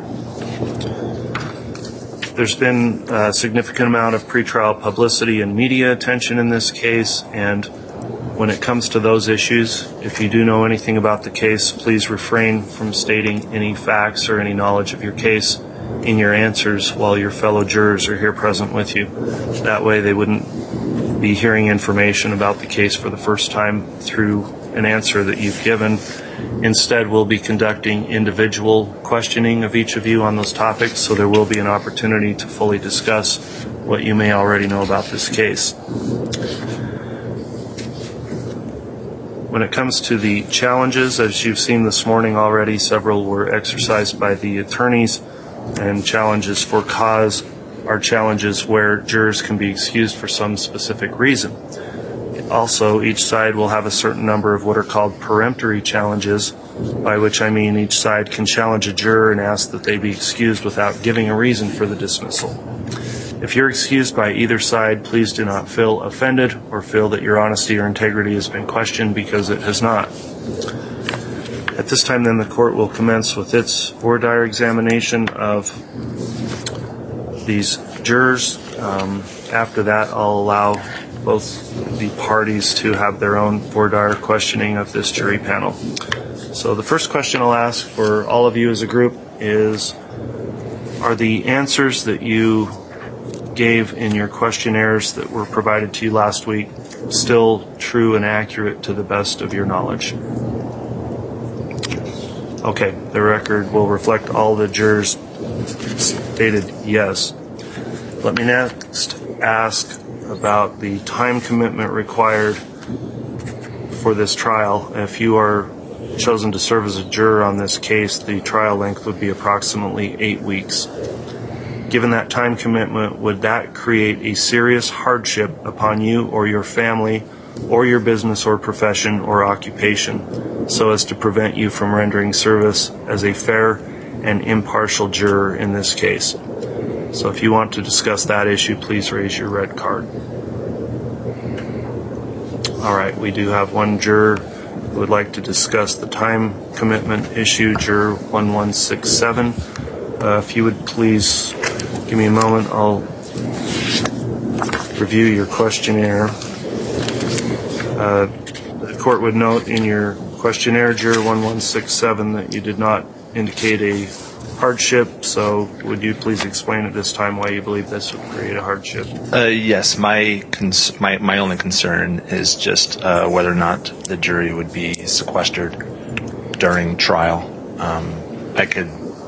[SPEAKER 4] There's been a significant amount of pretrial publicity and media attention in this case, and when it comes to those issues, if you do know anything about the case, please refrain from stating any facts or any knowledge of your case in your answers while your fellow jurors are here present with you. That way they wouldn't be hearing information about the case for the first time through an answer that you've given. Instead, we'll be conducting individual questioning of each of you on those topics, so there will be an opportunity to fully discuss what you may already know about this case. When it comes to the challenges, as you've seen this morning already, several were exercised by the attorneys, and challenges for cause are challenges where jurors can be excused for some specific reason. Also, each side will have a certain number of what are called peremptory challenges, by which I mean each side can challenge a juror and ask that they be excused without giving a reason for the dismissal. If you're excused by either side, please do not feel offended or feel that your honesty or integrity has been questioned, because it has not. At this time, then, the court will commence with its voir dire examination of these jurors. Um, after that, I'll allow both the parties to have their own voir dire questioning of this jury panel. So the first question I'll ask for all of you as a group is, are the answers that you gave in your questionnaires that were provided to you last week still true and accurate to the best of your knowledge? Okay, the record will reflect all the jurors stated yes. Let me next ask about the time commitment required for this trial. If you are chosen to serve as a juror on this case, the trial length would be approximately eight weeks. Given that time commitment, would that create a serious hardship upon you or your family or your business or profession or occupation, so as to prevent you from rendering service as a fair and impartial juror in this case? So if you want to discuss that issue, please raise your red card. All right, we do have one juror would like to discuss the time commitment issue, juror one one six seven. Uh, if you would please give me a moment, I'll review your questionnaire. Uh, the court would note in your questionnaire, juror one one six seven, that you did not indicate a hardship, so would you please explain at this time why you believe this would create a hardship?
[SPEAKER 8] Uh, yes, my, cons- my my only concern is just uh, whether or not the jury would be sequestered during trial. Um, I could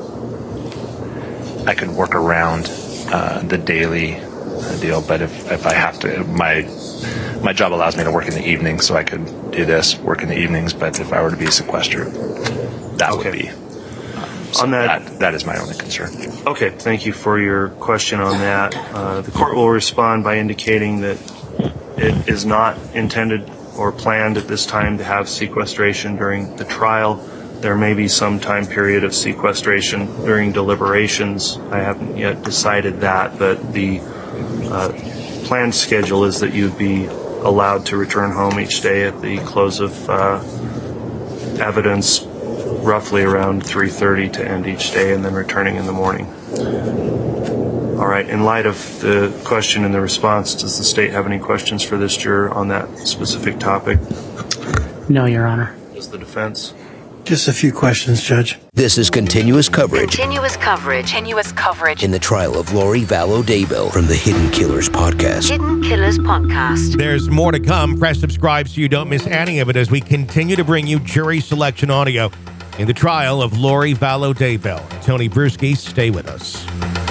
[SPEAKER 8] I could work around uh, the daily uh, deal, but if, if I have to, my my job allows me to work in the evening, so I could do this, work in the evenings. But if I were to be sequestered, that okay. would be. So on that, that, that is my only concern.
[SPEAKER 4] Okay, thank you for your question on that. Uh, the court will respond by indicating that it is not intended or planned at this time to have sequestration during the trial. There may be some time period of sequestration during deliberations. I haven't yet decided that, but the uh, planned schedule is that you'd be allowed to return home each day at the close of uh, evidence, roughly around three thirty to end each day, and then returning in the morning. All right, in light of the question and the response, does the state have any questions for this juror on that specific topic?
[SPEAKER 5] No, Your Honor.
[SPEAKER 4] Does the defense?
[SPEAKER 6] Just a few questions, Judge.
[SPEAKER 1] This is continuous coverage.
[SPEAKER 2] Continuous coverage. Continuous coverage.
[SPEAKER 1] In the trial of Lori Vallow Daybell from the Hidden Killers podcast.
[SPEAKER 2] Hidden Killers podcast.
[SPEAKER 3] There's more to come. Press subscribe so you don't miss any of it as we continue to bring you jury selection audio in the trial of Lori Vallow Daybell. Tony Bruschi, stay with us.